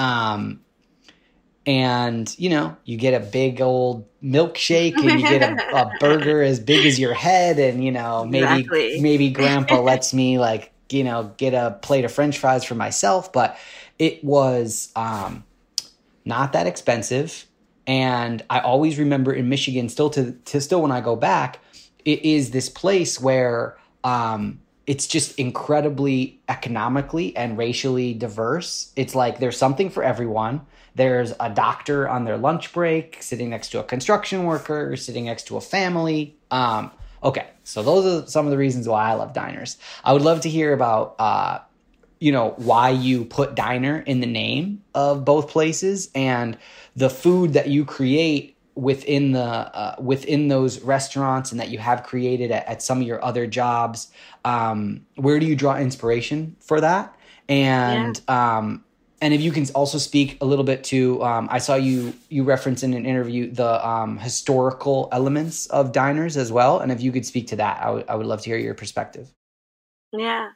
And, you get a big old milkshake and you get a burger as big as your head. And, maybe grandpa lets me get a plate of French fries for myself. But it was not that expensive. And I always remember in Michigan, still when I go back, it is this place where it's just incredibly economically and racially diverse. It's like there's something for everyone. There's a doctor on their lunch break sitting next to a construction worker, sitting next to a family. Okay, so those are some of the reasons why I love diners. I would love to hear about, why you put diner in the name of both places and the food that you create within those restaurants and that you have created at some of your other jobs. Where do you draw inspiration for that? And and if you can also speak a little bit to, I saw you reference in an interview the historical elements of diners as well. And if you could speak to that, I would love to hear your perspective. Yeah.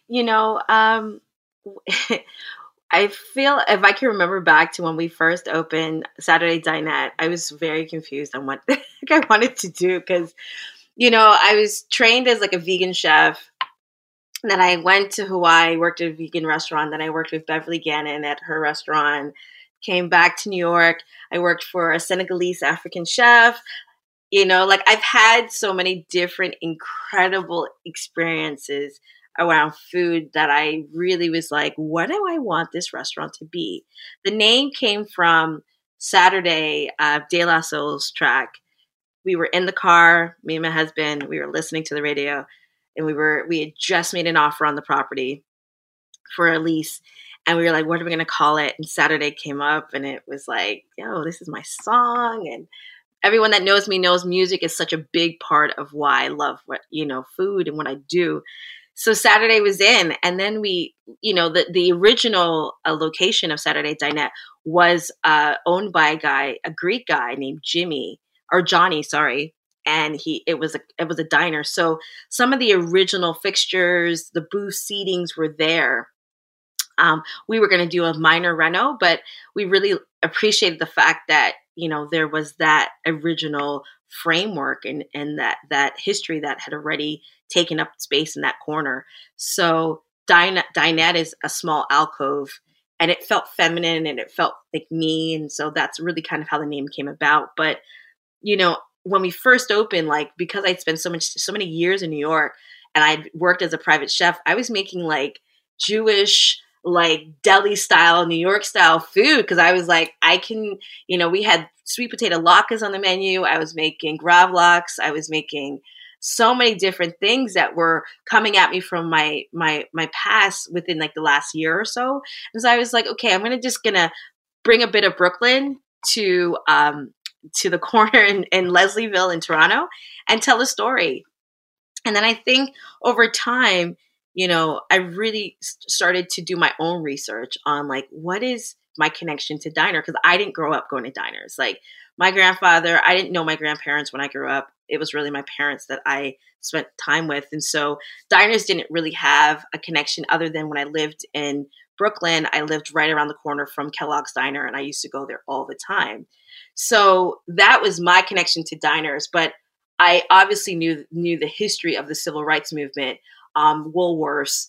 I feel if I can remember back to when we first opened Saturday Dinette, I was very confused on what I wanted to do because, I was trained as like a vegan chef. Then I went to Hawaii, worked at a vegan restaurant. Then I worked with Beverly Gannon at her restaurant, came back to New York. I worked for a Senegalese African chef. I've had so many different incredible experiences around food that I really was like, what do I want this restaurant to be? The name came from Saturday, De La Soul's track. We were in the car, me and my husband, we were listening to the radio. And we had just made an offer on the property for a lease. And we were like, what are we going to call it? And Saturday came up and it was like, this is my song. And everyone that knows me knows music is such a big part of why I love food and what I do. So Saturday was in. And then we, the original location of Saturday Dinette was owned by a Greek guy named Johnny, and it was a diner. So some of the original fixtures, the booth seatings were there. We were going to do a minor reno, but we really appreciated the fact that, there was that original framework and that history that had already taken up space in that corner. So Dinette is a small alcove and it felt feminine and it felt like me. And so that's really kind of how the name came about. But, when we first opened, because I'd spent so many years in New York and I'd worked as a private chef, I was making like Jewish, like deli style, New York style food. Because I was like, I can, we had sweet potato latkes on the menu. I was making gravlax. I was making so many different things that were coming at me from my past within like the last year or so. And so I was like, okay, I'm gonna bring a bit of Brooklyn to the corner in Leslieville in Toronto and tell a story. And then I think over time, I really started to do my own research on like, what is my connection to diner? Because I didn't grow up going to diners. Like my grandfather, I didn't know my grandparents when I grew up. It was really my parents that I spent time with. And so diners didn't really have a connection other than when I lived in Brooklyn. I lived right around the corner from Kellogg's Diner, and I used to go there all the time. So that was my connection to diners. But I obviously knew the history of the civil rights movement, Woolworths,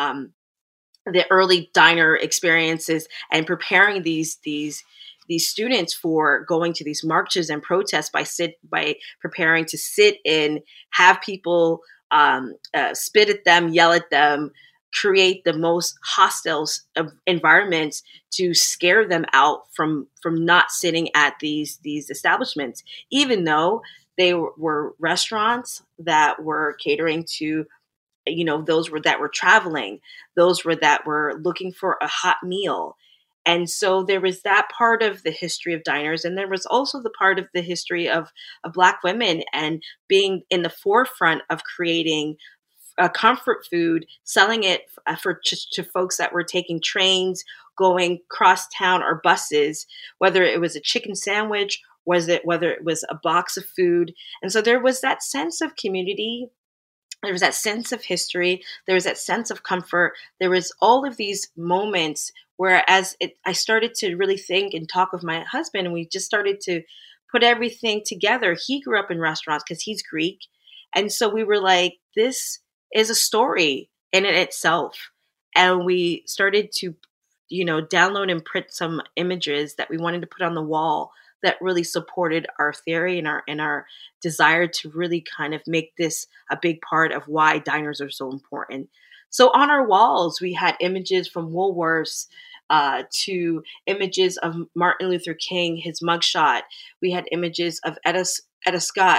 the early diner experiences, and preparing these students for going to these marches and protests by preparing to sit in, have people spit at them, yell at them, create the most hostile environments to scare them out from not sitting at these establishments, even though they were restaurants that were catering to, those that were traveling, those that were looking for a hot meal. And so there was that part of the history of diners. And there was also the part of the history of Black women and being in the forefront of creating comfort food, selling it to folks that were taking trains, going cross town or buses, whether it was a chicken sandwich, whether it was a box of food. And so there was that sense of community. There was that sense of history. There was that sense of comfort. There was all of these moments where I started to really think and talk with my husband, and we just started to put everything together. He grew up in restaurants because he's Greek. And so we were like, this is a story in itself. And we started to, download and print some images that we wanted to put on the wall that really supported our theory and our desire to really kind of make this a big part of why diners are so important. So on our walls, we had images from Woolworths to images of Martin Luther King, his mugshot. We had images of Etta Scott,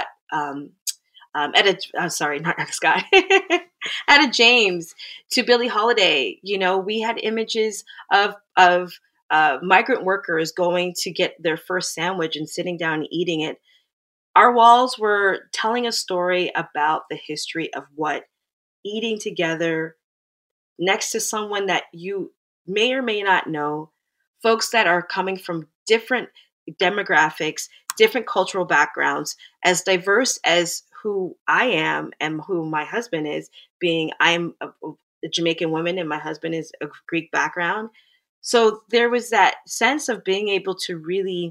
Etta James to Billie Holiday. We had images of migrant workers going to get their first sandwich and sitting down and eating it. Our walls were telling a story about the history of what eating together next to someone that you may or may not know, folks that are coming from different demographics, different cultural backgrounds, as diverse as who I am and who my husband is, being I'm a Jamaican woman and my husband is a Greek background. So there was that sense of being able to really,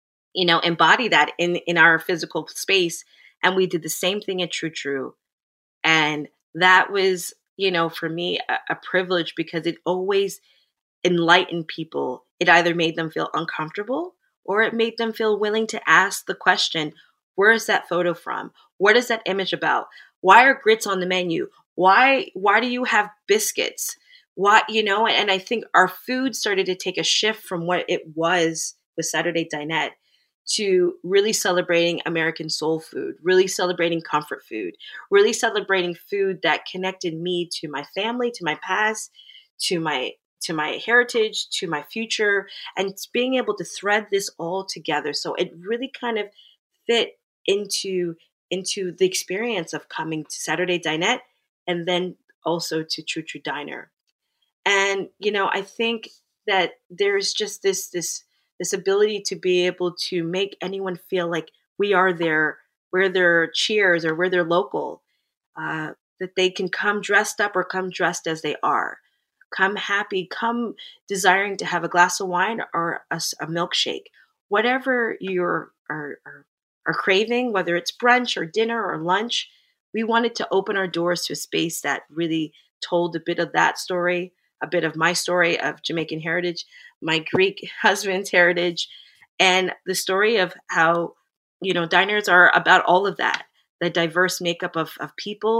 embody that in our physical space. And we did the same thing at True True. And that was, for me, a privilege because it always enlightened people. It either made them feel uncomfortable or it made them feel willing to ask the question, where is that photo from? What is that image about? Why are grits on the menu? Why do you have biscuits? Why, and I think our food started to take a shift from what it was with Saturday Dinette to really celebrating American soul food, really celebrating comfort food, really celebrating food that connected me to my family, to my past, to my heritage, to my future, and being able to thread this all together. So it really kind of fit into the experience of coming to Saturday Dinette and then also to True True Diner. And, I think that there's just this ability to be able to make anyone feel like we're their cheers or we're their local, that they can come dressed up or come dressed as they are, come happy, come desiring to have a glass of wine or a milkshake, whatever you are craving, whether it's brunch or dinner or lunch. We wanted to open our doors to a space that really told a bit of that story, a bit of my story of Jamaican heritage, my Greek husband's heritage, and the story of how, diners are about all of that, the diverse makeup of people,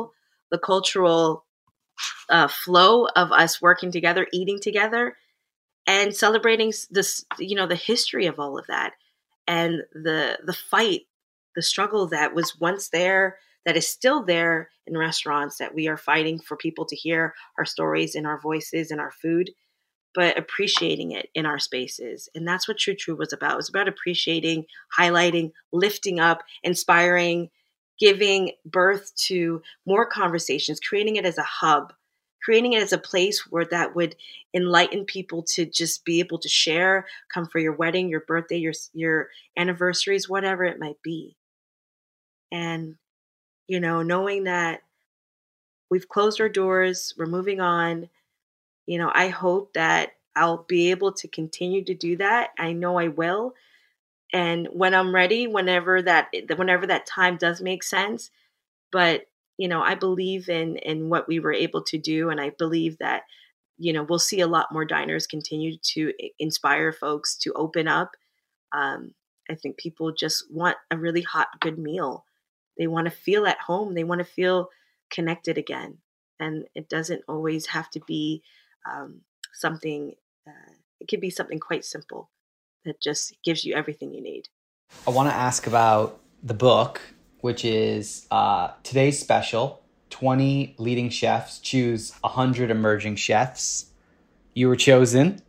the cultural flow of us working together, eating together, and celebrating this, the history of all of that, and the fight, the struggle that was once there, that is still there in restaurants, that we are fighting for people to hear our stories and our voices and our food, but appreciating it in our spaces. And that's what True True was about. It was about appreciating, highlighting, lifting up, inspiring, giving birth to more conversations, creating it as a hub, creating it as a place where that would enlighten people to just be able to share, come for your wedding, your birthday, your anniversaries, whatever it might be. And, knowing that we've closed our doors, we're moving on, I hope that I'll be able to continue to do that. I know I will. And when I'm ready, whenever that time does make sense, but I believe in what we were able to do, and I believe that we'll see a lot more diners continue to inspire folks to open up. I think people just want a really hot, good meal. They want to feel at home. They want to feel connected again, and it doesn't always have to be something. It could be something quite simple that just gives you everything you need. I want to ask about the book, which is today's special, 20 leading chefs choose 100 emerging chefs. You were chosen.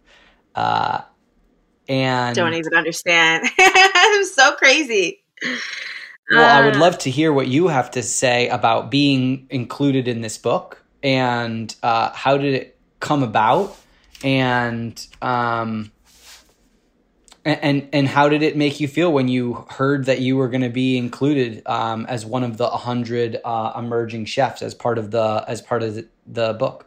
And don't even understand. I'm so crazy. Well, I would love to hear what you have to say about being included in this book, and how did it come about, and how did it make you feel when you heard that you were going to be included as one of the 100 emerging chefs as part of the book?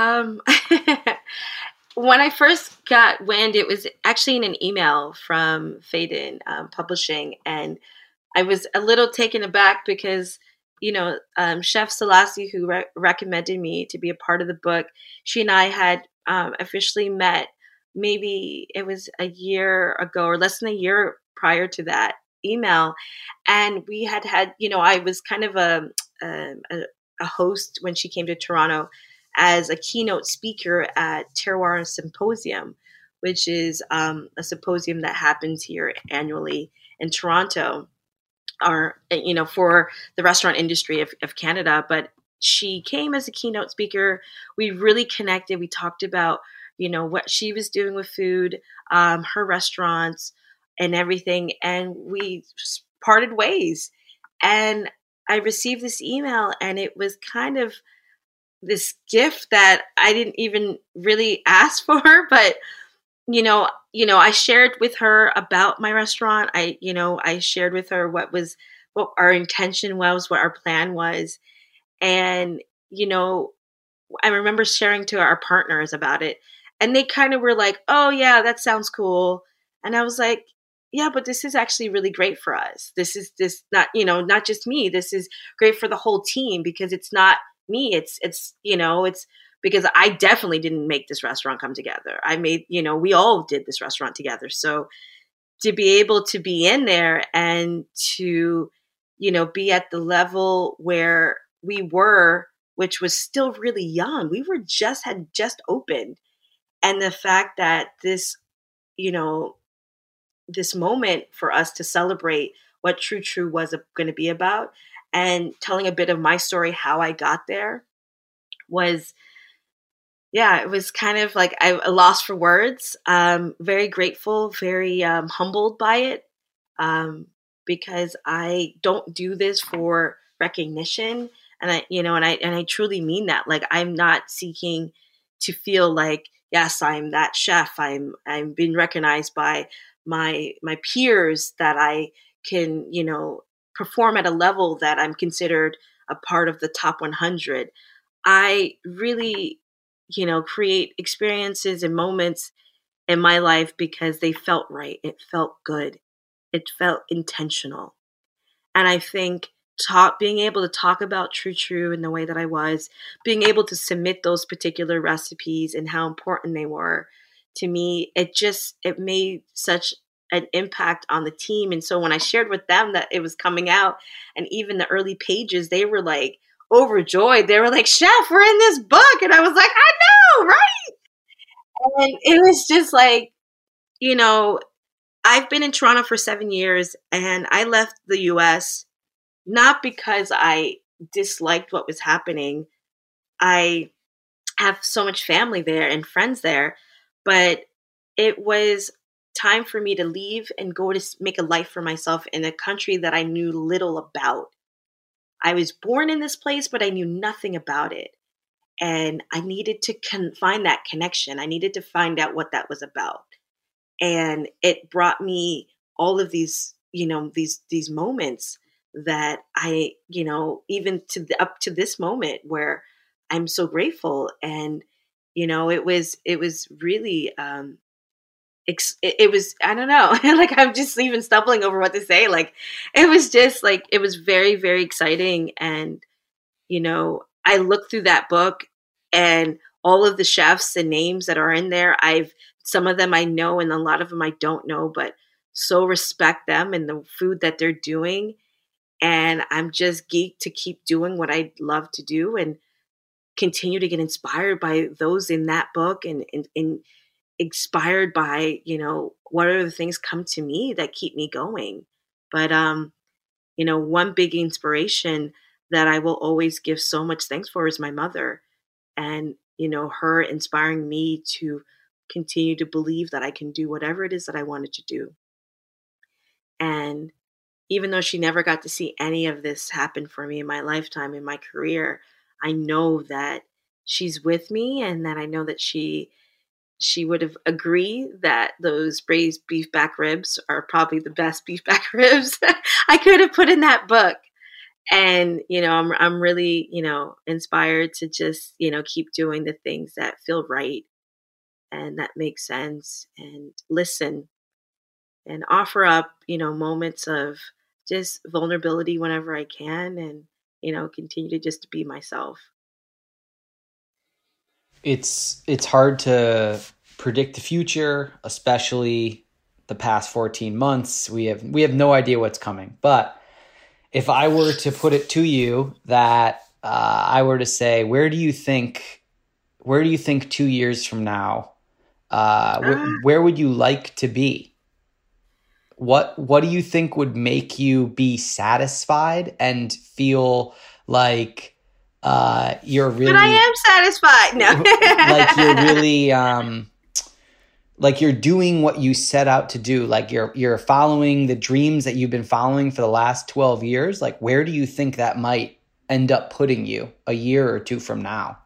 When I first got wind, it was actually in an email from Phaidon Publishing, and I was a little taken aback because, Chef Selassie, who recommended me to be a part of the book, she and I had officially met. Maybe it was a year ago or less than a year prior to that email. And we had, I was kind of a host when she came to Toronto as a keynote speaker at Terroir Symposium, which is a symposium that happens here annually in Toronto, or, for the restaurant industry of Canada. But she came as a keynote speaker. We really connected. We talked about what she was doing with food, her restaurants and everything. And we parted ways. And I received this email, and it was kind of this gift that I didn't even really ask for, but, I shared with her about my restaurant. I shared with her what our intention was, what our plan was. And, I remember sharing to our partners about it. And they kind of were like, oh, yeah, that sounds cool. And I was like, yeah, but this is actually really great for us. This is not just me. This is great for the whole team, because it's not me. It's because I definitely didn't make this restaurant come together. We all did this restaurant together. So to be able to be in there and to, be at the level where we were, which was still really young. We had just opened. And the fact that this moment for us to celebrate what True True was going to be about, and telling a bit of my story, how I got there, was, it was kind of like a loss for words. Very grateful, very humbled by it, because I don't do this for recognition. And I truly mean that. Like, I'm not seeking to feel like, yes, I'm that chef. I'm being recognized by my peers, that I can, perform at a level that I'm considered a part of the top 100. I really, create experiences and moments in my life because they felt right. It felt good. It felt intentional. And I think being able to talk about True True in the way that I was, being able to submit those particular recipes and how important they were to me, it made such an impact on the team. And so when I shared with them that it was coming out, and even the early pages, they were like, overjoyed. They were like, "Chef, we're in this book." And I was like, "I know, right?" And it was just like, you know, I've been in Toronto for 7 years, and I left the US not because I disliked what was happening. I have so much family there and friends there, but it was time for me to leave and go to make a life for myself in a country that I knew little about. I was born in this place, but I knew nothing about it. And I needed to find that connection. I needed to find out what that was about. And it brought me all of these, these moments that I, even up to this moment where I'm so grateful. And, it was really, it was, I don't know, like I'm just even stumbling over what to say. Like, it was just like, it was very, very exciting. And, I looked through that book and all of the chefs and names that are in there, some of them I know and a lot of them I don't know, but so respect them and the food that they're doing. And I'm just geeked to keep doing what I love to do and continue to get inspired by those in that book and inspired by, what other things come to me that keep me going. But, one big inspiration that I will always give so much thanks for is my mother. And, her inspiring me to continue to believe that I can do whatever it is that I wanted to do. And even though she never got to see any of this happen for me in my lifetime, in my career, I know that she's with me and that I know that she would have agreed that those braised beef back ribs are probably the best beef back ribs I could have put in that book. And, I'm really, inspired to just, keep doing the things that feel right and that make sense and listen and offer up, moments of just vulnerability whenever I can and, continue to just be myself. It's hard to predict the future, especially the past 14 months. We have no idea what's coming. But if I were to put it to you that I were to say, where do you think 2 years from now, where would you like to be? What do you think would make you be satisfied and feel like you're really? But I am satisfied. No, like you're really like you're doing what you set out to do. Like you're following the dreams that you've been following for the last 12 years. Like, where do you think that might end up putting you a year or two from now?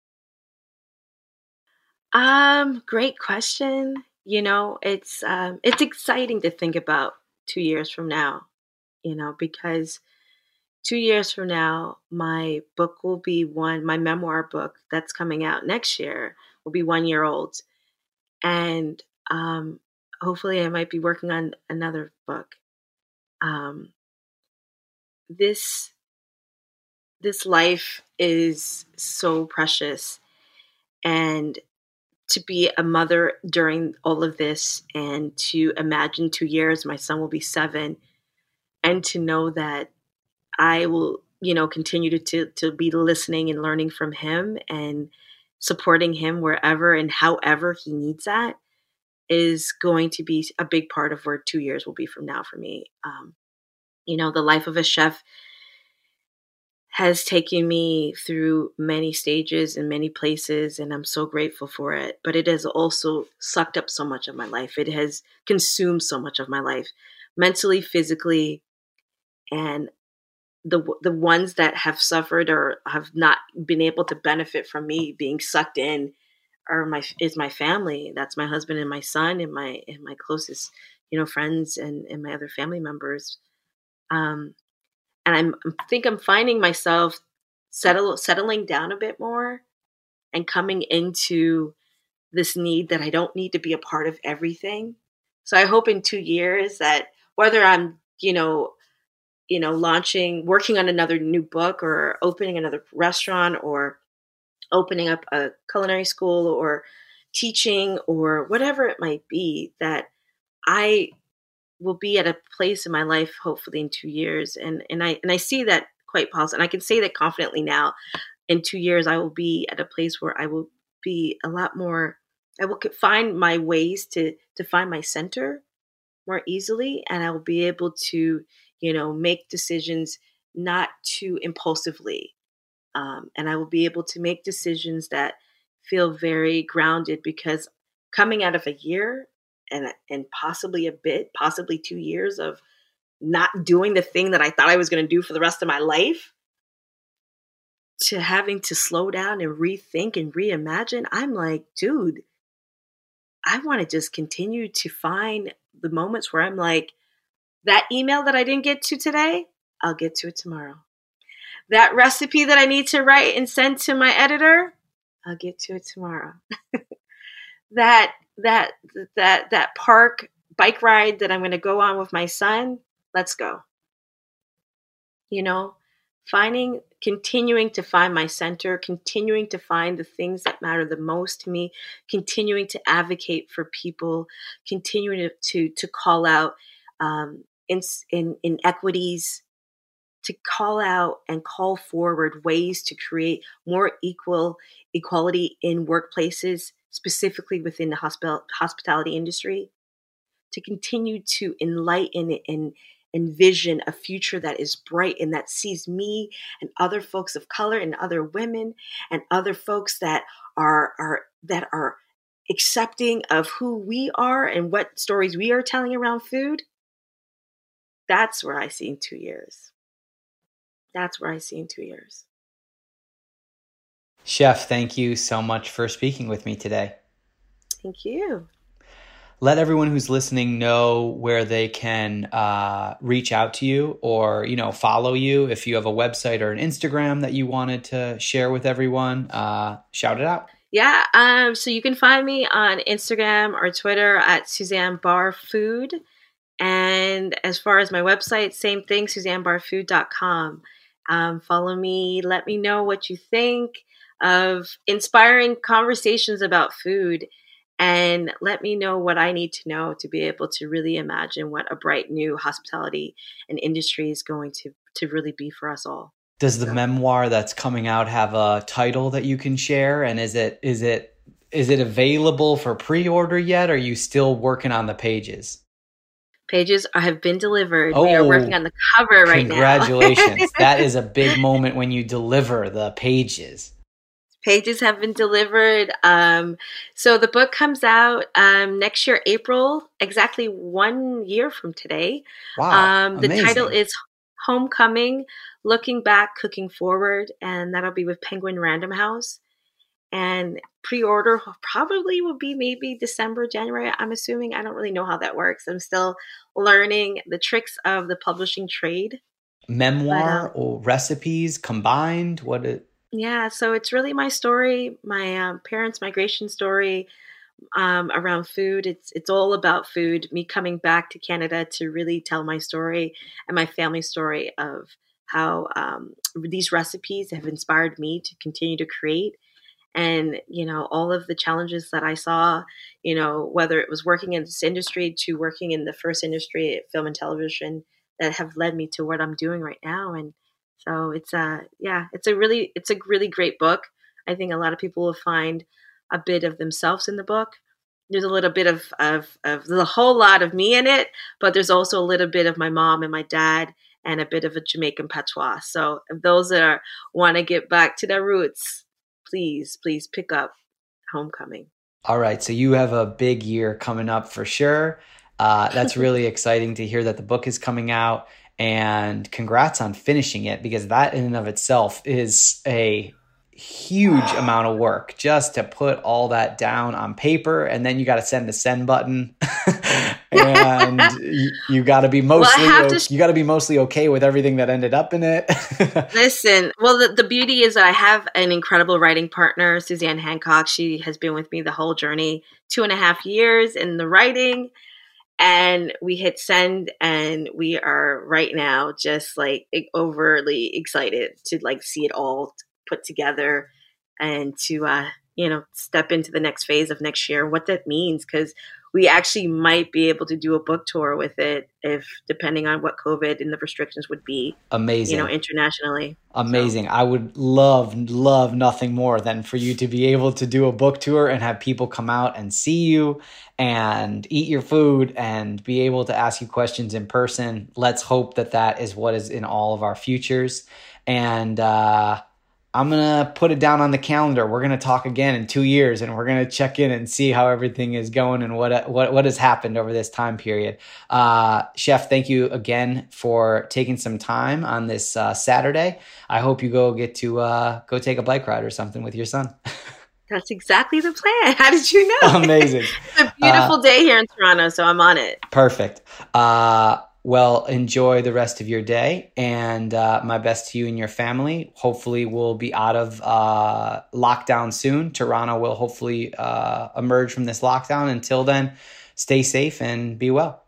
Great question. It's exciting to think about 2 years from now, because 2 years from now, my book will be my memoir book that's coming out next year will be 1 year old. And hopefully I might be working on another book. This life is so precious. And to be a mother during all of this and to imagine 2 years, my son will be 7, and to know that I will, continue to be listening and learning from him and supporting him wherever and however he needs that is going to be a big part of where 2 years will be from now for me. The life of a chef has taken me through many stages and many places, and I'm so grateful for it. But it has also sucked up so much of my life. It has consumed so much of my life, mentally, physically, and the ones that have suffered or have not been able to benefit from me being sucked in is my family. That's my husband and my son and my closest, friends and my other family members. And I think I'm finding myself settling down a bit more and coming into this need that I don't need to be a part of everything. So I hope in 2 years that whether I'm, working on another new book or opening another restaurant or opening up a culinary school or teaching or whatever it might be, that I will be at a place in my life, hopefully in 2 years. And I see that quite positive. And I can say that confidently now. In 2 years, I will be at a place where I will be a lot more, I will find my ways to find my center more easily. And I will be able to, make decisions not too impulsively. And I will be able to make decisions that feel very grounded, because coming out of a year and possibly 2 years of not doing the thing that I thought I was going to do for the rest of my life, to having to slow down and rethink and reimagine, I'm like, dude, I want to just continue to find the moments where I'm like, that email that I didn't get to today, I'll get to it tomorrow. That recipe that I need to write and send to my editor, I'll get to it tomorrow. that park bike ride that I'm going to go on with my son, let's go. Continuing to find my center, continuing to find the things that matter the most to me, continuing to advocate for people, continuing to call out inequities, to call out and call forward ways to create more equality in workplaces, specifically within the hospitality industry, to continue to enlighten and envision a future that is bright and that sees me and other folks of color and other women and other folks that are accepting of who we are and what stories we are telling around food. That's where I see in 2 years. That's where I see in 2 years. Chef, thank you so much for speaking with me today. Thank you. Let everyone who's listening know where they can reach out to you or, follow you. If you have a website or an Instagram that you wanted to share with everyone, shout it out. Yeah. So you can find me on Instagram or Twitter at Suzanne Barr Food. And as far as my website, same thing, SuzanneBarrFood.com. Follow me. Let me know what you think of inspiring conversations about food. And let me know what I need to know to be able to really imagine what a bright new hospitality and industry is going to really be for us all. Does the memoir that's coming out have a title that you can share? And is it available for pre-order yet? Or are you still working on the pages? Pages have been delivered. We are working on the cover right now. Congratulations. That is a big moment when you deliver the pages. Pages have been delivered. So the book comes out next year, April, exactly 1 year from today. Wow, the title is Homecoming, Looking Back, Cooking Forward, and that'll be with Penguin Random House. And pre-order probably will be maybe December, January, I'm assuming. I don't really know how that works. I'm still learning the tricks of the publishing trade. Memoir or recipes combined? Yeah, so it's really my story, my parents' migration story around food. It's all about food, me coming back to Canada to really tell my story and my family story of how these recipes have inspired me to continue to create. And, all of the challenges that I saw, whether it was working in this industry to working in the first industry, film and television, that have led me to what I'm doing right now. And so it's a really great book. I think a lot of people will find a bit of themselves in the book. There's a little bit of there's a whole lot of me in it, but there's also a little bit of my mom and my dad and a bit of a Jamaican patois. So if those that want to get back to their roots, please pick up Homecoming. All right. So you have a big year coming up for sure. That's really exciting to hear that the book is coming out, and congrats on finishing it, because that in and of itself is a huge amount of work just to put all that down on paper. And then you got to send the send button and you got to be mostly okay with everything that ended up in it. Listen, well, the beauty is that I have an incredible writing partner, Suzanne Hancock. She has been with me the whole journey, 2.5 years in the writing. And we hit send, and we are right now just like overly excited to see it all put together and to, step into the next phase of next year, what that means. Because we actually might be able to do a book tour with it, if depending on what COVID and the restrictions would be. Amazing. Internationally. Amazing. So. I would love nothing more than for you to be able to do a book tour and have people come out and see you and eat your food and be able to ask you questions in person. Let's hope that is what is in all of our futures. And I'm going to put it down on the calendar. We're going to talk again in 2 years, and we're going to check in and see how everything is going and what has happened over this time period. Chef, thank you again for taking some time on this Saturday. I hope you get to go take a bike ride or something with your son. That's exactly the plan. How did you know? Amazing. It's a beautiful day here in Toronto, so I'm on it. Perfect. Well, enjoy the rest of your day, and my best to you and your family. Hopefully we'll be out of lockdown soon. Toronto will hopefully emerge from this lockdown. Until then, stay safe and be well.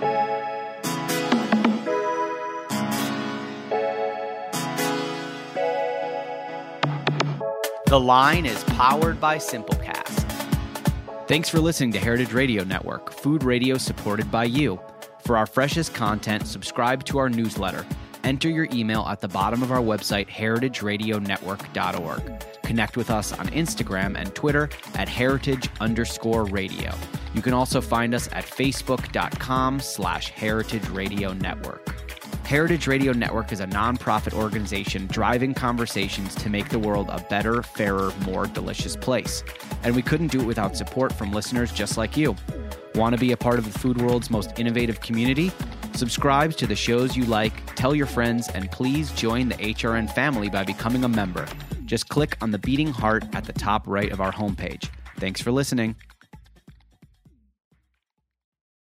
The Line is powered by Simplecast. Thanks for listening to Heritage Radio Network, food radio supported by you. For our freshest content, subscribe to our newsletter. Enter your email at the bottom of our website, heritageradionetwork.org. Connect with us on Instagram and Twitter at heritage_radio. You can also find us at facebook.com/Heritage Radio Network. Heritage Radio Network is a nonprofit organization driving conversations to make the world a better, fairer, more delicious place. And we couldn't do it without support from listeners just like you. Want to be a part of the food world's most innovative community? Subscribe to the shows you like, tell your friends, and please join the HRN family by becoming a member. Just click on the beating heart at the top right of our homepage. Thanks for listening.